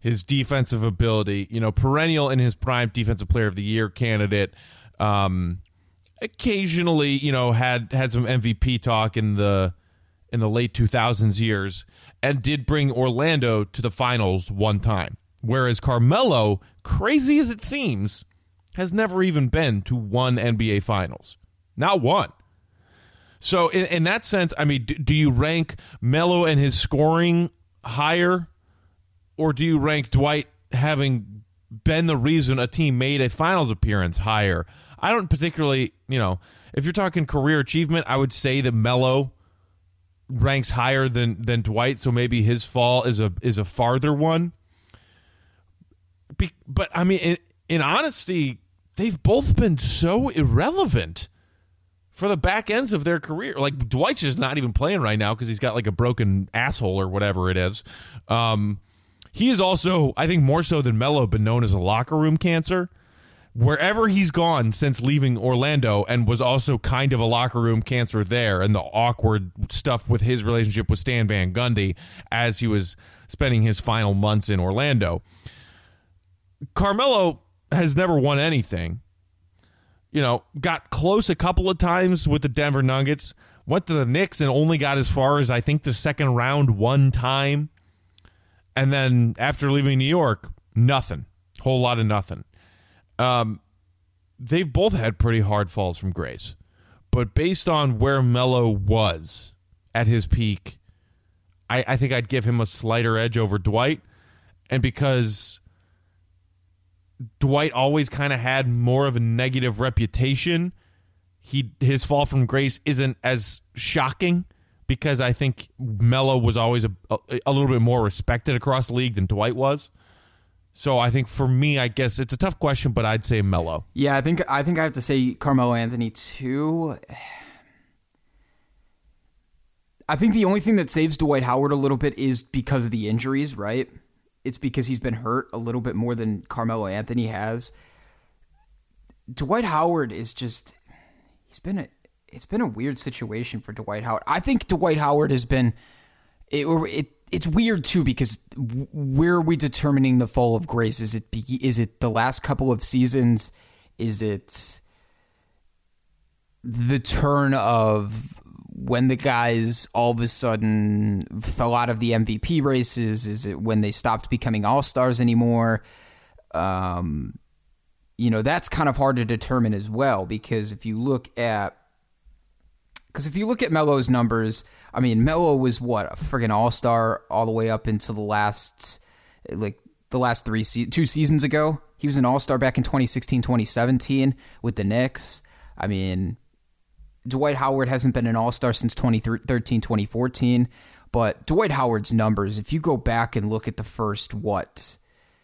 his defensive ability, you know, perennial in his prime defensive player of the year candidate. Um, occasionally, you know, had had some M V P talk in the in the late two thousands years, and did bring Orlando to the finals one time. Whereas Carmelo, crazy as it seems, has never even been to one N B A finals. Not one. So in, in that sense, I mean, do, do you rank Melo and his scoring higher, or do you rank Dwight having been the reason a team made a finals appearance higher? I don't particularly, you know, if you're talking career achievement, I would say that Melo ranks higher than than Dwight, so maybe his fall is a is a farther one. Be, but I mean, in, in honesty, they've both been so irrelevant for the back ends of their career. Like, Dwight's just not even playing right now because he's got like a broken asshole or whatever it is. Um, he is also, I think more so than Melo, been known as a locker room cancer. Wherever he's gone since leaving Orlando, and was also kind of a locker room cancer there, and the awkward stuff with his relationship with Stan Van Gundy as he was spending his final months in Orlando. Carmelo has never won anything. You know, got close a couple of times with the Denver Nuggets, went to the Knicks and only got as far as, I think, the second round one time. And then after leaving New York, nothing. Whole lot of nothing. Um, they've both had pretty hard falls from grace. But based on where Melo was at his peak, I, I think I'd give him a slighter edge over Dwight. And because Dwight always kind of had more of a negative reputation, he his fall from grace isn't as shocking, because I think Melo was always a, a, a little bit more respected across the league than Dwight was. So I think for me, I guess it's a tough question, but I'd say Melo. Yeah, I think I think I have to say Carmelo Anthony too. I think the only thing that saves Dwight Howard a little bit is because of the injuries, right? It's because he's been hurt a little bit more than Carmelo Anthony has. Dwight Howard is just, he's been a, it's been a weird situation for Dwight Howard. I think Dwight Howard has been, it, it it's weird too, because where are we determining the fall of grace? Is it is it the last couple of seasons? Is it the turn of when the guys all of a sudden fell out of the M V P races? Is it when they stopped becoming all-stars anymore? Um, you know, that's kind of hard to determine as well, because if you look at Because if you look at Melo's numbers, I mean, Melo was what, a friggin' all-star all the way up into the last, like the last three, se- two seasons ago. He was an all-star back in twenty sixteen, twenty seventeen with the Knicks. I mean, Dwight Howard hasn't been an all-star since twenty thirteen, twenty fourteen. But Dwight Howard's numbers, if you go back and look at the first, what,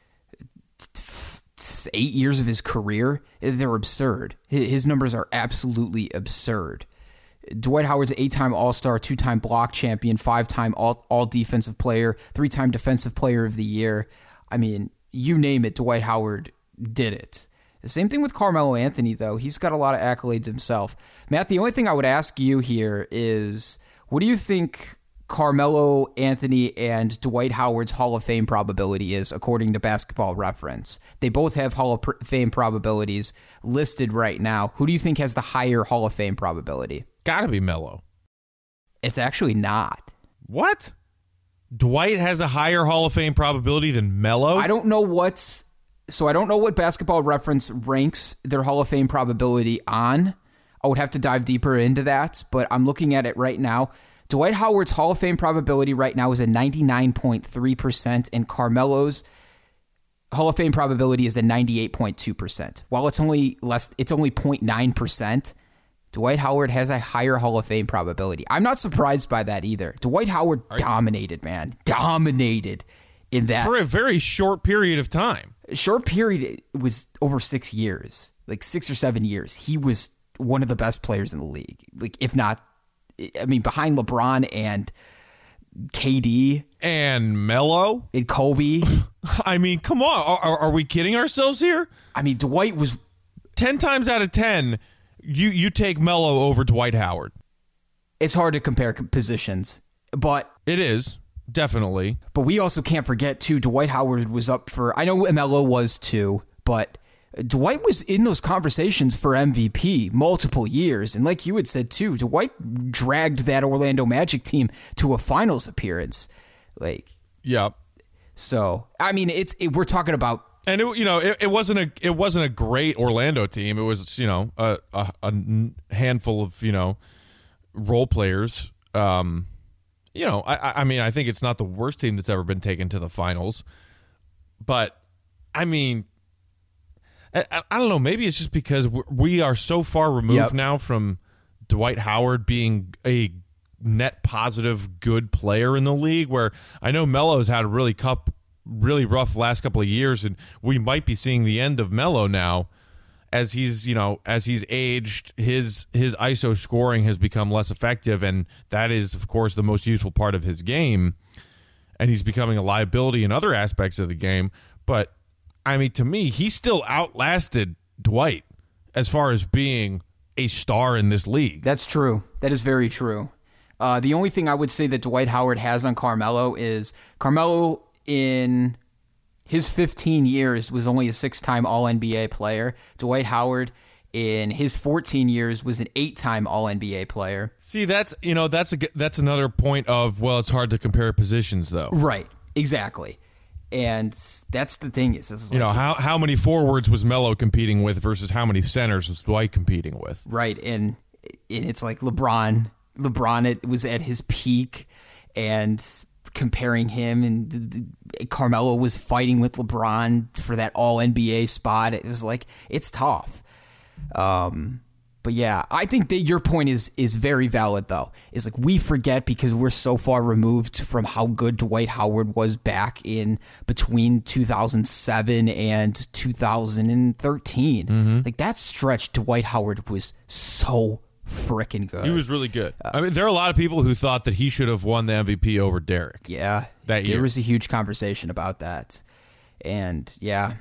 eight years of his career, they're absurd. His numbers are absolutely absurd. Dwight Howard's an eight-time All-Star, two-time block champion, five-time all, all-defensive player, three-time defensive player of the year. I mean, you name it, Dwight Howard did it. The same thing with Carmelo Anthony, though. He's got a lot of accolades himself. Matt, the only thing I would ask you here is, what do you think Carmelo Anthony and Dwight Howard's Hall of Fame probability is, according to Basketball Reference? They both have Hall of Fame probabilities listed right now. Who do you think has the higher Hall of Fame probability? Gotta be Melo. It's actually not. What? Dwight has a higher Hall of Fame probability than Melo? I don't know what's... So I don't know what Basketball Reference ranks their Hall of Fame probability on. I would have to dive deeper into that, but I'm looking at it right now. Dwight Howard's Hall of Fame probability right now is at ninety-nine point three percent, and Carmelo's Hall of Fame probability is at ninety-eight point two percent. While it's only less, it's only zero point nine percent. Dwight Howard has a higher Hall of Fame probability. I'm not surprised by that either. Dwight Howard dominated, man. Dominated in that. For a very short period of time. Short period, it was over six years. Like six or seven years. He was one of the best players in the league. Like, if not, I mean, behind LeBron and K D. And Melo. And Kobe. I mean, come on. Are, are we kidding ourselves here? I mean, Dwight was... Ten times out of ten... You you take Melo over Dwight Howard. It's hard to compare positions, but... It is. definitely. But we also can't forget, too, Dwight Howard was up for, I know Melo was too, but Dwight was in those conversations for M V P multiple years. And like you had said, too, Dwight dragged that Orlando Magic team to a finals appearance. Like, yeah. So, I mean, it's it, we're talking about. And it, you know, it, it wasn't a it wasn't a great Orlando team. It was, you know, a, a, a handful of, you know, role players. Um, you know, I, I mean, I think it's not the worst team that's ever been taken to the finals. But, I mean, I, I don't know. Maybe it's just because we are so far removed yep. now from Dwight Howard being a net positive, good player in the league, where I know Melo's had a really cup, really rough last couple of years, and we might be seeing the end of Melo now as he's, you know, as he's aged, his his I S O scoring has become less effective, and that is, of course, the most useful part of his game, and he's becoming a liability in other aspects of the game. But, I mean, to me, he still outlasted Dwight as far as being a star in this league. That's true. That is very true. Uh, the only thing I would say that Dwight Howard has on Carmelo is Carmelo in his fifteen years was only a six-time All N B A player. Dwight Howard in his fourteen years was an eight-time All N B A player. See, that's, you know, that's a, that's another point of, well, it's hard to compare positions, though. Right, exactly. And that's the thing is, is like, you know, how how many forwards was Melo competing with versus how many centers was Dwight competing with? Right, and, and it's like LeBron... LeBron it was at his peak, and comparing him and Carmelo was fighting with LeBron for that all N B A spot. It was like, it's tough. Um, but yeah, I think that your point is is very valid, though. Is like we forget because we're so far removed from how good Dwight Howard was back in between two thousand seven and two thousand thirteen. Mm-hmm. Like that stretch, Dwight Howard was so freaking good. He was really good. I mean, there are a lot of people who thought that he should have won the M V P over Derek. Yeah, that year. There was a huge conversation about that, and yeah.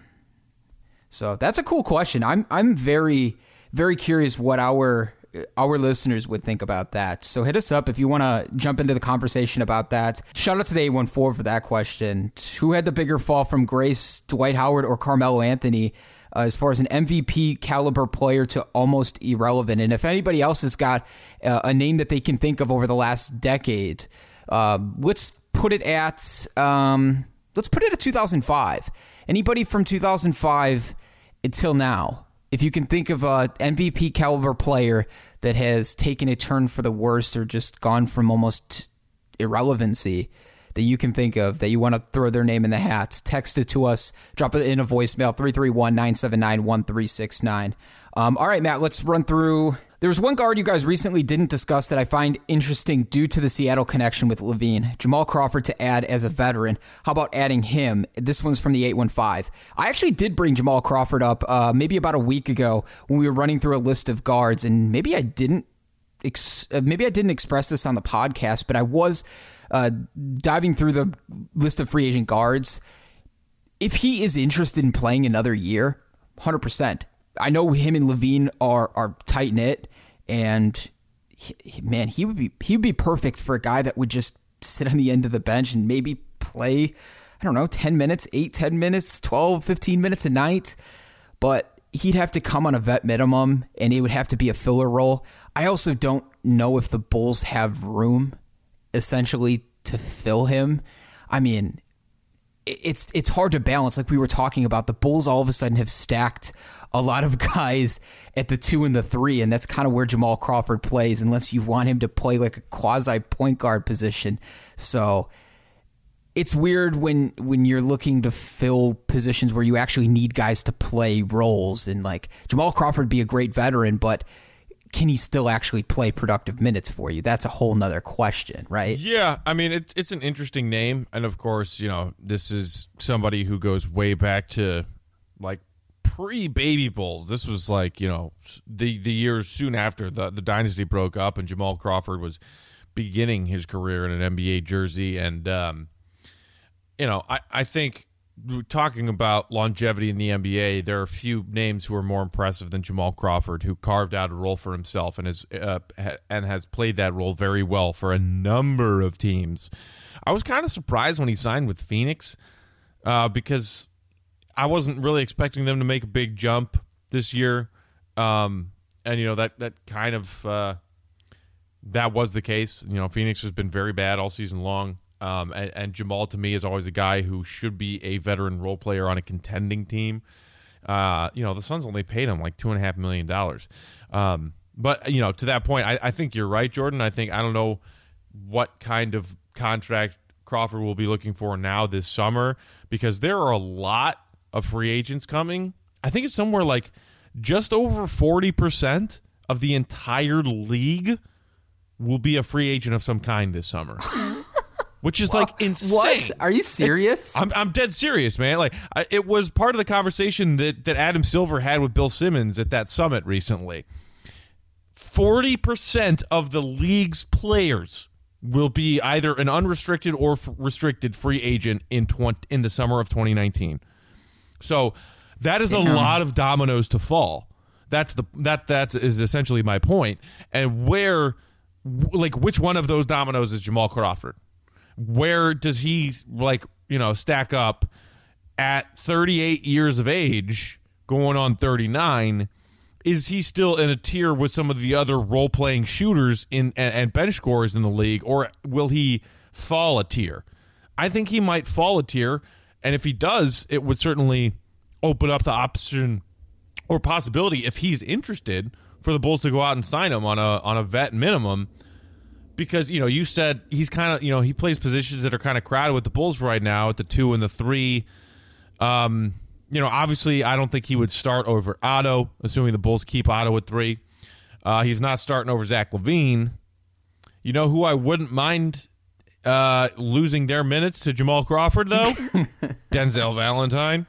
So that's a cool question. I'm I'm very very curious what our our listeners would think about that. So hit us up if you want to jump into the conversation about that. Shout out to the eight one four for that question. Who had the bigger fall from grace, Dwight Howard or Carmelo Anthony? Uh, as far as an M V P caliber player to almost irrelevant. And if anybody else has got uh, a name that they can think of over the last decade, uh, let's put it at um, let's put it at two thousand five. Anybody from two thousand five until now, if you can think of a M V P caliber player that has taken a turn for the worst or just gone from almost irrelevancy, that you can think of, that you want to throw their name in the hat, text it to us, drop it in a voicemail, three three one, nine seven nine, one three six nine. Um, all right, Matt, let's run through. There was one guard you guys recently didn't discuss that I find interesting due to the Seattle connection with LaVine. Jamal Crawford to add as a veteran. How about adding him? This one's from the eight one five. I actually did bring Jamal Crawford up uh, maybe about a week ago when we were running through a list of guards, and maybe I didn't ex- maybe I didn't express this on the podcast, but I was Uh, diving through the list of free agent guards. If he is interested in playing another year, one hundred percent. I know him and LaVine are are tight knit, and he, man, he would be he would be perfect for a guy that would just sit on the end of the bench and maybe play, I don't know, ten minutes, eight, ten minutes, twelve, fifteen minutes a night. But he'd have to come on a vet minimum, and it would have to be a filler role. I also don't know if the Bulls have room essentially to fill him. I mean, it's it's hard to balance. Like we were talking about, the Bulls all of a sudden have stacked a lot of guys at the two and the three, and that's kind of where Jamal Crawford plays, unless you want him to play like a quasi point guard position. So it's weird when when you're looking to fill positions where you actually need guys to play roles, and like Jamal Crawford would be a great veteran, but can he still actually play productive minutes for you? That's a whole nother question, right? Yeah, I mean, it's it's an interesting name. And, of course, you know, this is somebody who goes way back to, like, pre-Baby Bulls. This was, like, you know, the, the years soon after the, the dynasty broke up and Jamal Crawford was beginning his career in an N B A jersey. And, um, you know, I, I think talking about longevity in the N B A, there are a few names who are more impressive than Jamal Crawford, who carved out a role for himself and has uh, and has played that role very well for a number of teams. I was kind of surprised when he signed with Phoenix uh, because I wasn't really expecting them to make a big jump this year, um, and you know that that kind of uh, that was the case. You know, Phoenix has been very bad all season long. Um, and, and Jamal, to me, is always a guy who should be a veteran role player on a contending team. Uh, you know, the Suns only paid him like two and a half million dollars. Um, but you know, to that point, I, I think you're right, Jordan. I think I don't know what kind of contract Crawford will be looking for now this summer, because there are a lot of free agents coming. I think it's somewhere like just over forty percent of the entire league will be a free agent of some kind this summer. Which is like insane. What? Are you serious? I'm I'm dead serious, man. Like I, it was part of the conversation that, that Adam Silver had with Bill Simmons at that summit recently. forty percent of the league's players will be either an unrestricted or f- restricted free agent in twenty, in the summer of twenty nineteen. So that is a Damn. lot of dominoes to fall. That's the that that is essentially my point. And where, like, which one of those dominoes is Jamal Crawford? Where does he, like, you know, stack up at thirty-eight years of age, going on thirty-nine? Is he still in a tier with some of the other role-playing shooters in and, and bench scorers in the league, or will he fall a tier? I think he might fall a tier, and if he does, it would certainly open up the option or possibility, if he's interested, for the Bulls to go out and sign him on a on a vet minimum. Because, you know, you said he's kind of, you know, he plays positions that are kind of crowded with the Bulls right now at the two and the three. Um, you know, obviously, I don't think he would start over Otto, assuming the Bulls keep Otto at three. Uh, he's not starting over Zach LaVine. You know who I wouldn't mind uh, losing their minutes to Jamal Crawford, though? Denzel Valentine.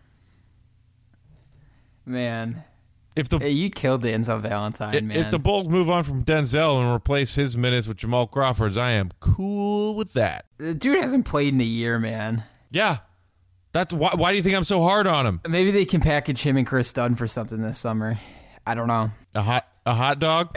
Man. If the, hey, you killed Denzel Valentine, if, man. If the Bulls move on from Denzel and replace his minutes with Jamal Crawford's, I am cool with that. The dude hasn't played in a year, man. Yeah. That's why, why do you think I'm so hard on him? Maybe they can package him and Chris Dunn for something this summer. I don't know. A hot a hot dog?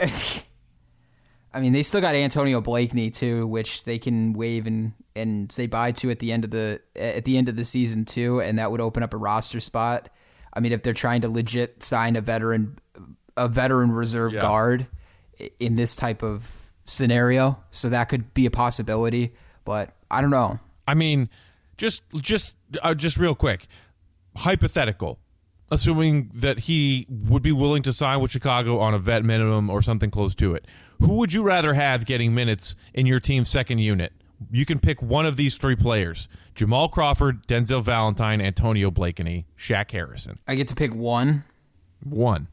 I mean, they still got Antonio Blakeney too, which they can waive and, and say bye to at the end of the at the end of the season too, and that would open up a roster spot. I mean, if they're trying to legit sign a veteran, a veteran reserve yeah. guard in this type of scenario, so that could be a possibility. But I don't know. I mean, just just uh, just real quick, hypothetical, assuming that he would be willing to sign with Chicago on a vet minimum or something close to it. Who would you rather have getting minutes in your team's second unit? You can pick one of these three players: Jamal Crawford, Denzel Valentine, Antonio Blakeney, Shaq Harrison. I get to pick one. One.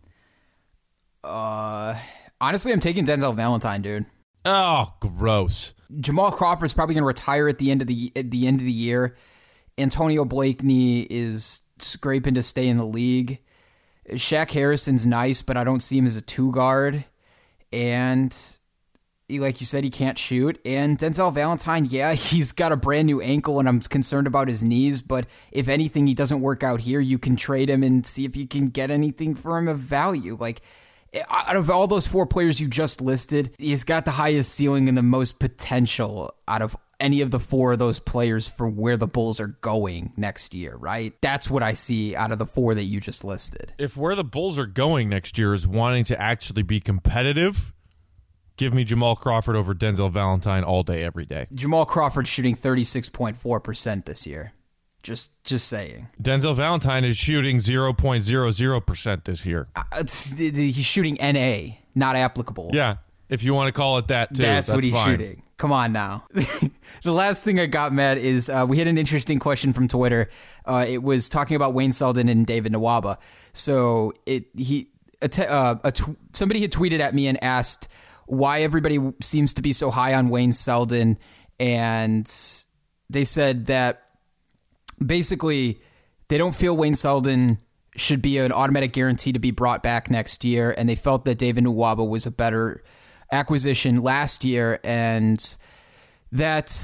Uh, honestly, I'm taking Denzel Valentine, dude. Oh, gross. Jamal Crawford's probably going to retire at the end of the at the end of the year. Antonio Blakeney is scraping to stay in the league. Shaq Harrison's nice, but I don't see him as a two guard. And like you said, he can't shoot. And Denzel Valentine, yeah, he's got a brand new ankle, and I'm concerned about his knees. But if anything, he doesn't work out here, you can trade him and see if you can get anything for him of value. Like, out of all those four players you just listed, he's got the highest ceiling and the most potential out of any of the four of those players for where the Bulls are going next year, right? That's what I see out of the four that you just listed. If where the Bulls are going next year is wanting to actually be competitive, give me Jamal Crawford over Denzel Valentine all day, every day. Jamal Crawford shooting thirty-six point four percent this year. Just just saying. Denzel Valentine is shooting zero point zero zero percent this year. Uh, it's, he's shooting N A, not applicable. Yeah, if you want to call it that, too. That's, that's what he's fine. shooting. Come on now. The last thing I got, Matt, is uh, we had an interesting question from Twitter. Uh, it was talking about Wayne Selden and David Nwaba. So it he a t- uh, a t- somebody had tweeted at me and asked why everybody seems to be so high on Wayne Selden, and they said that basically they don't feel Wayne Selden should be an automatic guarantee to be brought back next year, and they felt that David Nwaba was a better acquisition last year, and that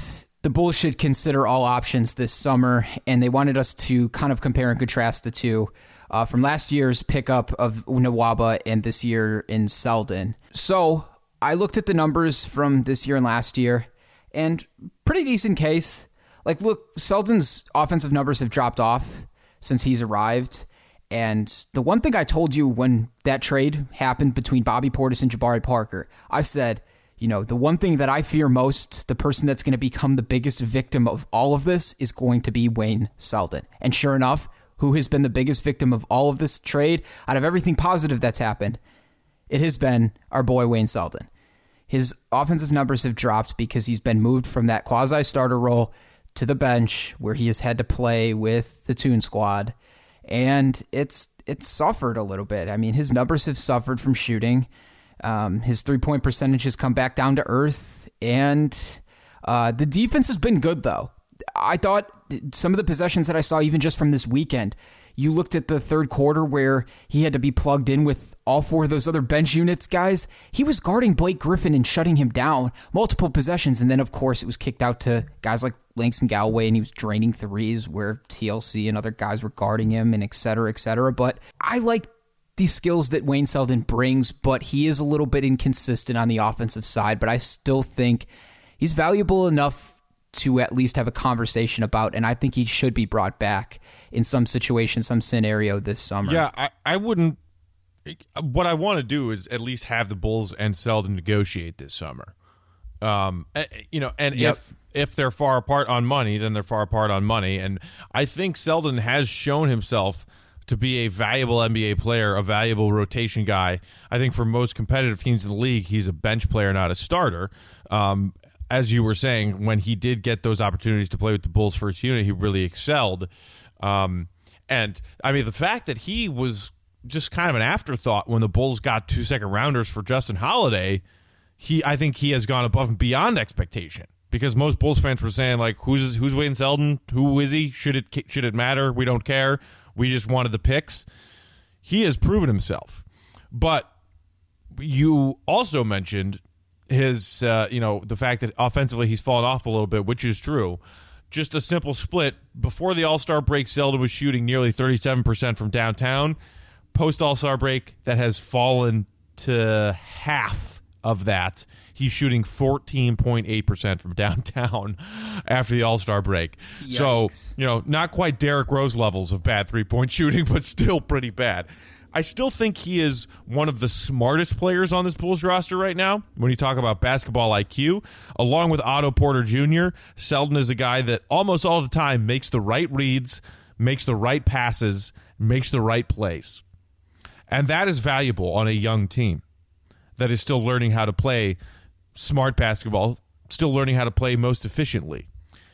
the Bulls should consider all options this summer, and they wanted us to kind of compare and contrast the two uh, from last year's pickup of Nwaba and this year in Selden. So I looked at the numbers from this year and last year, and pretty decent case. Like, look, Selden's offensive numbers have dropped off since he's arrived. And the one thing I told you when that trade happened between Bobby Portis and Jabari Parker, I said, you know, the one thing that I fear most, the person that's going to become the biggest victim of all of this is going to be Wayne Selden. And sure enough, who has been the biggest victim of all of this trade, out of everything positive that's happened, it has been our boy Wayne Selden. His offensive numbers have dropped because he's been moved from that quasi-starter role to the bench where he has had to play with the Toon Squad. And it's it's suffered a little bit. I mean, his numbers have suffered from shooting. Um, his three-point percentage has come back down to earth. And uh, the defense has been good, though. I thought some of the possessions that I saw even just from this weekend, you looked at the third quarter where he had to be plugged in with all four of those other bench units guys. He was guarding Blake Griffin and shutting him down multiple possessions. And then, of course, it was kicked out to guys like Langston Galloway, and he was draining threes where T L C and other guys were guarding him, and et cetera, et cetera. But I like the skills that Wayne Selden brings, but he is a little bit inconsistent on the offensive side. But I still think he's valuable enough to at least have a conversation about, and I think he should be brought back in some situation, some scenario this summer. Yeah, I, I wouldn't. What I want to do is at least have the Bulls and Selden negotiate this summer. Um, you know, and yep. if if they're far apart on money, then they're far apart on money. And I think Selden has shown himself to be a valuable N B A player, a valuable rotation guy. I think for most competitive teams in the league, he's a bench player, not a starter. Um, as you were saying, when he did get those opportunities to play with the Bulls first unit, he really excelled. Um, and, I mean, the fact that he was just kind of an afterthought when the Bulls got two second-rounders for Justin Holiday, he I think he has gone above and beyond expectation. Because most Bulls fans were saying, like, who's who's Wayne Selden? Who is he? Should it should it matter? We don't care. We just wanted the picks. He has proven himself. But you also mentioned his, uh, you know, the fact that offensively he's fallen off a little bit, which is true. Just a simple split. Before the All-Star break, Selden was shooting nearly thirty-seven percent from downtown. Post-All-Star break, that has fallen to half of that. He's shooting fourteen point eight percent from downtown after the All-Star break. Yikes. So, you know, not quite Derrick Rose levels of bad three-point shooting, but still pretty bad. I still think he is one of the smartest players on this Bulls roster right now. When you talk about basketball I Q, along with Otto Porter Junior, Selden is a guy that almost all the time makes the right reads, makes the right passes, makes the right plays. And that is valuable on a young team that is still learning how to play smart basketball, still learning how to play most efficiently.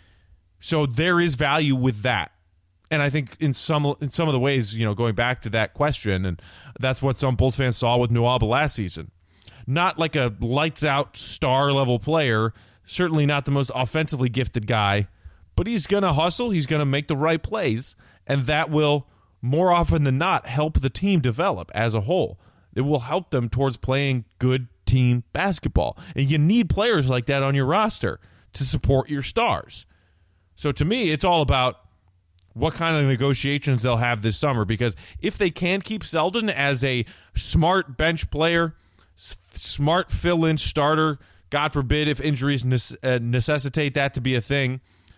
So there is value with that. And I think in some in some of the ways, you know, going back to that question, and that's what some Bulls fans saw with Nwaba last season. Not like a lights-out star-level player, certainly not the most offensively gifted guy, but he's going to hustle, he's going to make the right plays, and that will, more often than not, help the team develop as a whole. It will help them towards playing good team basketball. And you need players like that on your roster to support your stars. So to me, it's all about what kind of negotiations they'll have this summer, because if they can keep Selden as a smart bench player, s- smart fill-in starter, God forbid if injuries ne- uh, necessitate that to be a thing,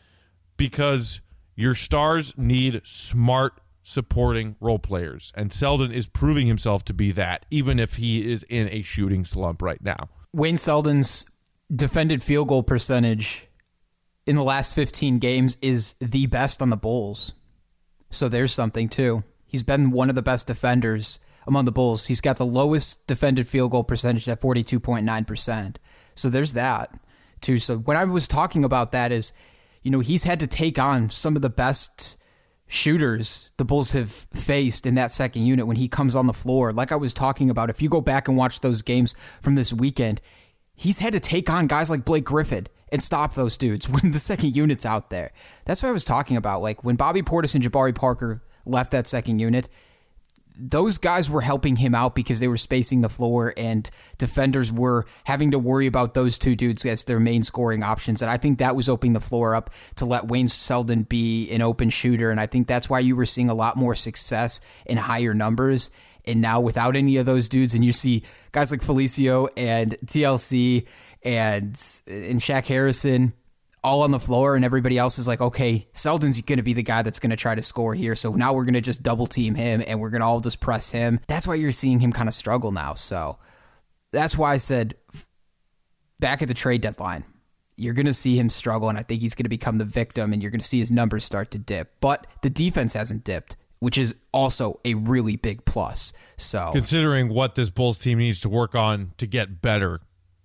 because your stars need smart supporting role players, and Selden is proving himself to be that, even if he is in a shooting slump right now. Wayne Selden's defended field goal percentage in the last fifteen games is the best on the Bulls. So there's something, too. He's been one of the best defenders among the Bulls. He's got the lowest defended field goal percentage at forty-two point nine percent. So there's that, too. So when I was talking about that is, you know, he's had to take on some of the best shooters the Bulls have faced in that second unit when he comes on the floor. Like I was talking about, if you go back and watch those games from this weekend, he's had to take on guys like Blake Griffin and stop those dudes when the second unit's out there. That's what I was talking about. Like when Bobby Portis and Jabari Parker left that second unit, those guys were helping him out because they were spacing the floor, and defenders were having to worry about those two dudes as their main scoring options. And I think that was opening the floor up to let Wayne Selden be an open shooter. And I think that's why you were seeing a lot more success in higher numbers. And now without any of those dudes, and you see guys like Felicio and T L C and, and Shaq Harrison all on the floor, and everybody else is like, okay, Selden's going to be the guy that's going to try to score here. So now we're going to just double team him and we're going to all just press him. That's why you're seeing him kind of struggle now. So that's why I said back at the trade deadline, you're going to see him struggle. And I think he's going to become the victim, and you're going to see his numbers start to dip, but the defense hasn't dipped, which is also a really big plus. So considering what this Bulls team needs to work on to get better,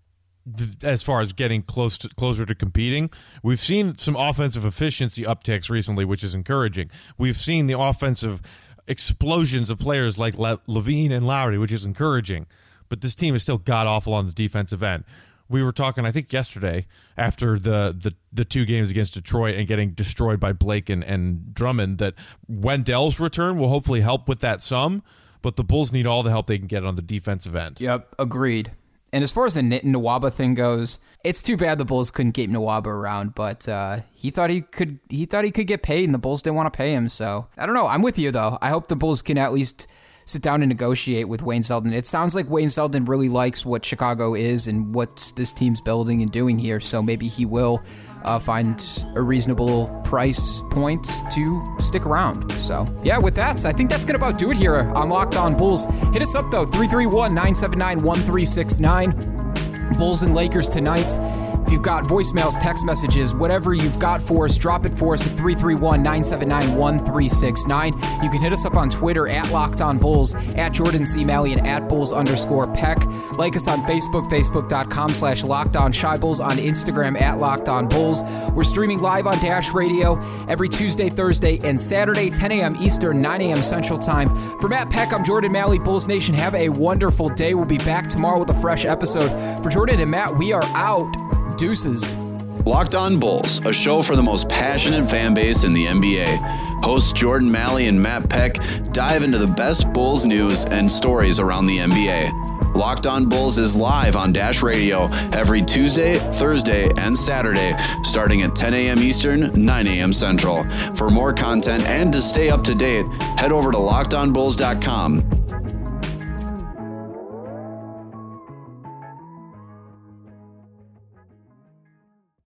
as far as getting close to, closer to competing, we've seen some offensive efficiency upticks recently, which is encouraging. We've seen the offensive explosions of players like Le- Levine and Lowry, which is encouraging. But this team is still god-awful on the defensive end. We were talking, I think, yesterday after the, the, the two games against Detroit and getting destroyed by Blake and, and Drummond, that Wendell's return will hopefully help with that some, but the Bulls need all the help they can get on the defensive end. Yep, agreed. And as far as the Nwaba thing goes, it's too bad the Bulls couldn't keep Nwaba around, but uh, he thought he could he thought he could get paid, and the Bulls didn't want to pay him. So I don't know. I'm with you, though. I hope the Bulls can at least sit down and negotiate with Wayne Selden. It sounds like Wayne Selden really likes what Chicago is and what this team's building and doing here, so maybe he will uh, find a reasonable price point to stick around. So, yeah, with that, I think that's going to about do it here on Locked On Bulls. Hit us up, though, three three one, nine seven nine, one three six nine. Bulls and Lakers tonight. If you've got voicemails, text messages, whatever you've got for us, drop it for us at three three one, nine seven nine, one three six nine. You can hit us up on Twitter at Locked On Bulls, at Jordan C. Malley, and at Bulls underscore Peck. Like us on Facebook, facebook.com slash Locked On Shy Bulls, on Instagram at Locked On Bulls. We're streaming live on Dash Radio every Tuesday, Thursday, and Saturday, ten a.m. Eastern, nine a.m. Central Time. For Matt Peck, I'm Jordan Malley. Bulls Nation, have a wonderful day. We'll be back tomorrow with a fresh episode. For Jordan and Matt, we are out. Deuces. Locked On Bulls, a show for the most passionate fan base in the N B A. Hosts Jordan Malley and Matt Peck dive into the best Bulls news and stories around the N B A. Locked On Bulls is live on Dash Radio every Tuesday, Thursday, and Saturday, starting at ten a.m. Eastern, nine a.m. Central. For more content and to stay up to date, head over to locked on bulls dot com.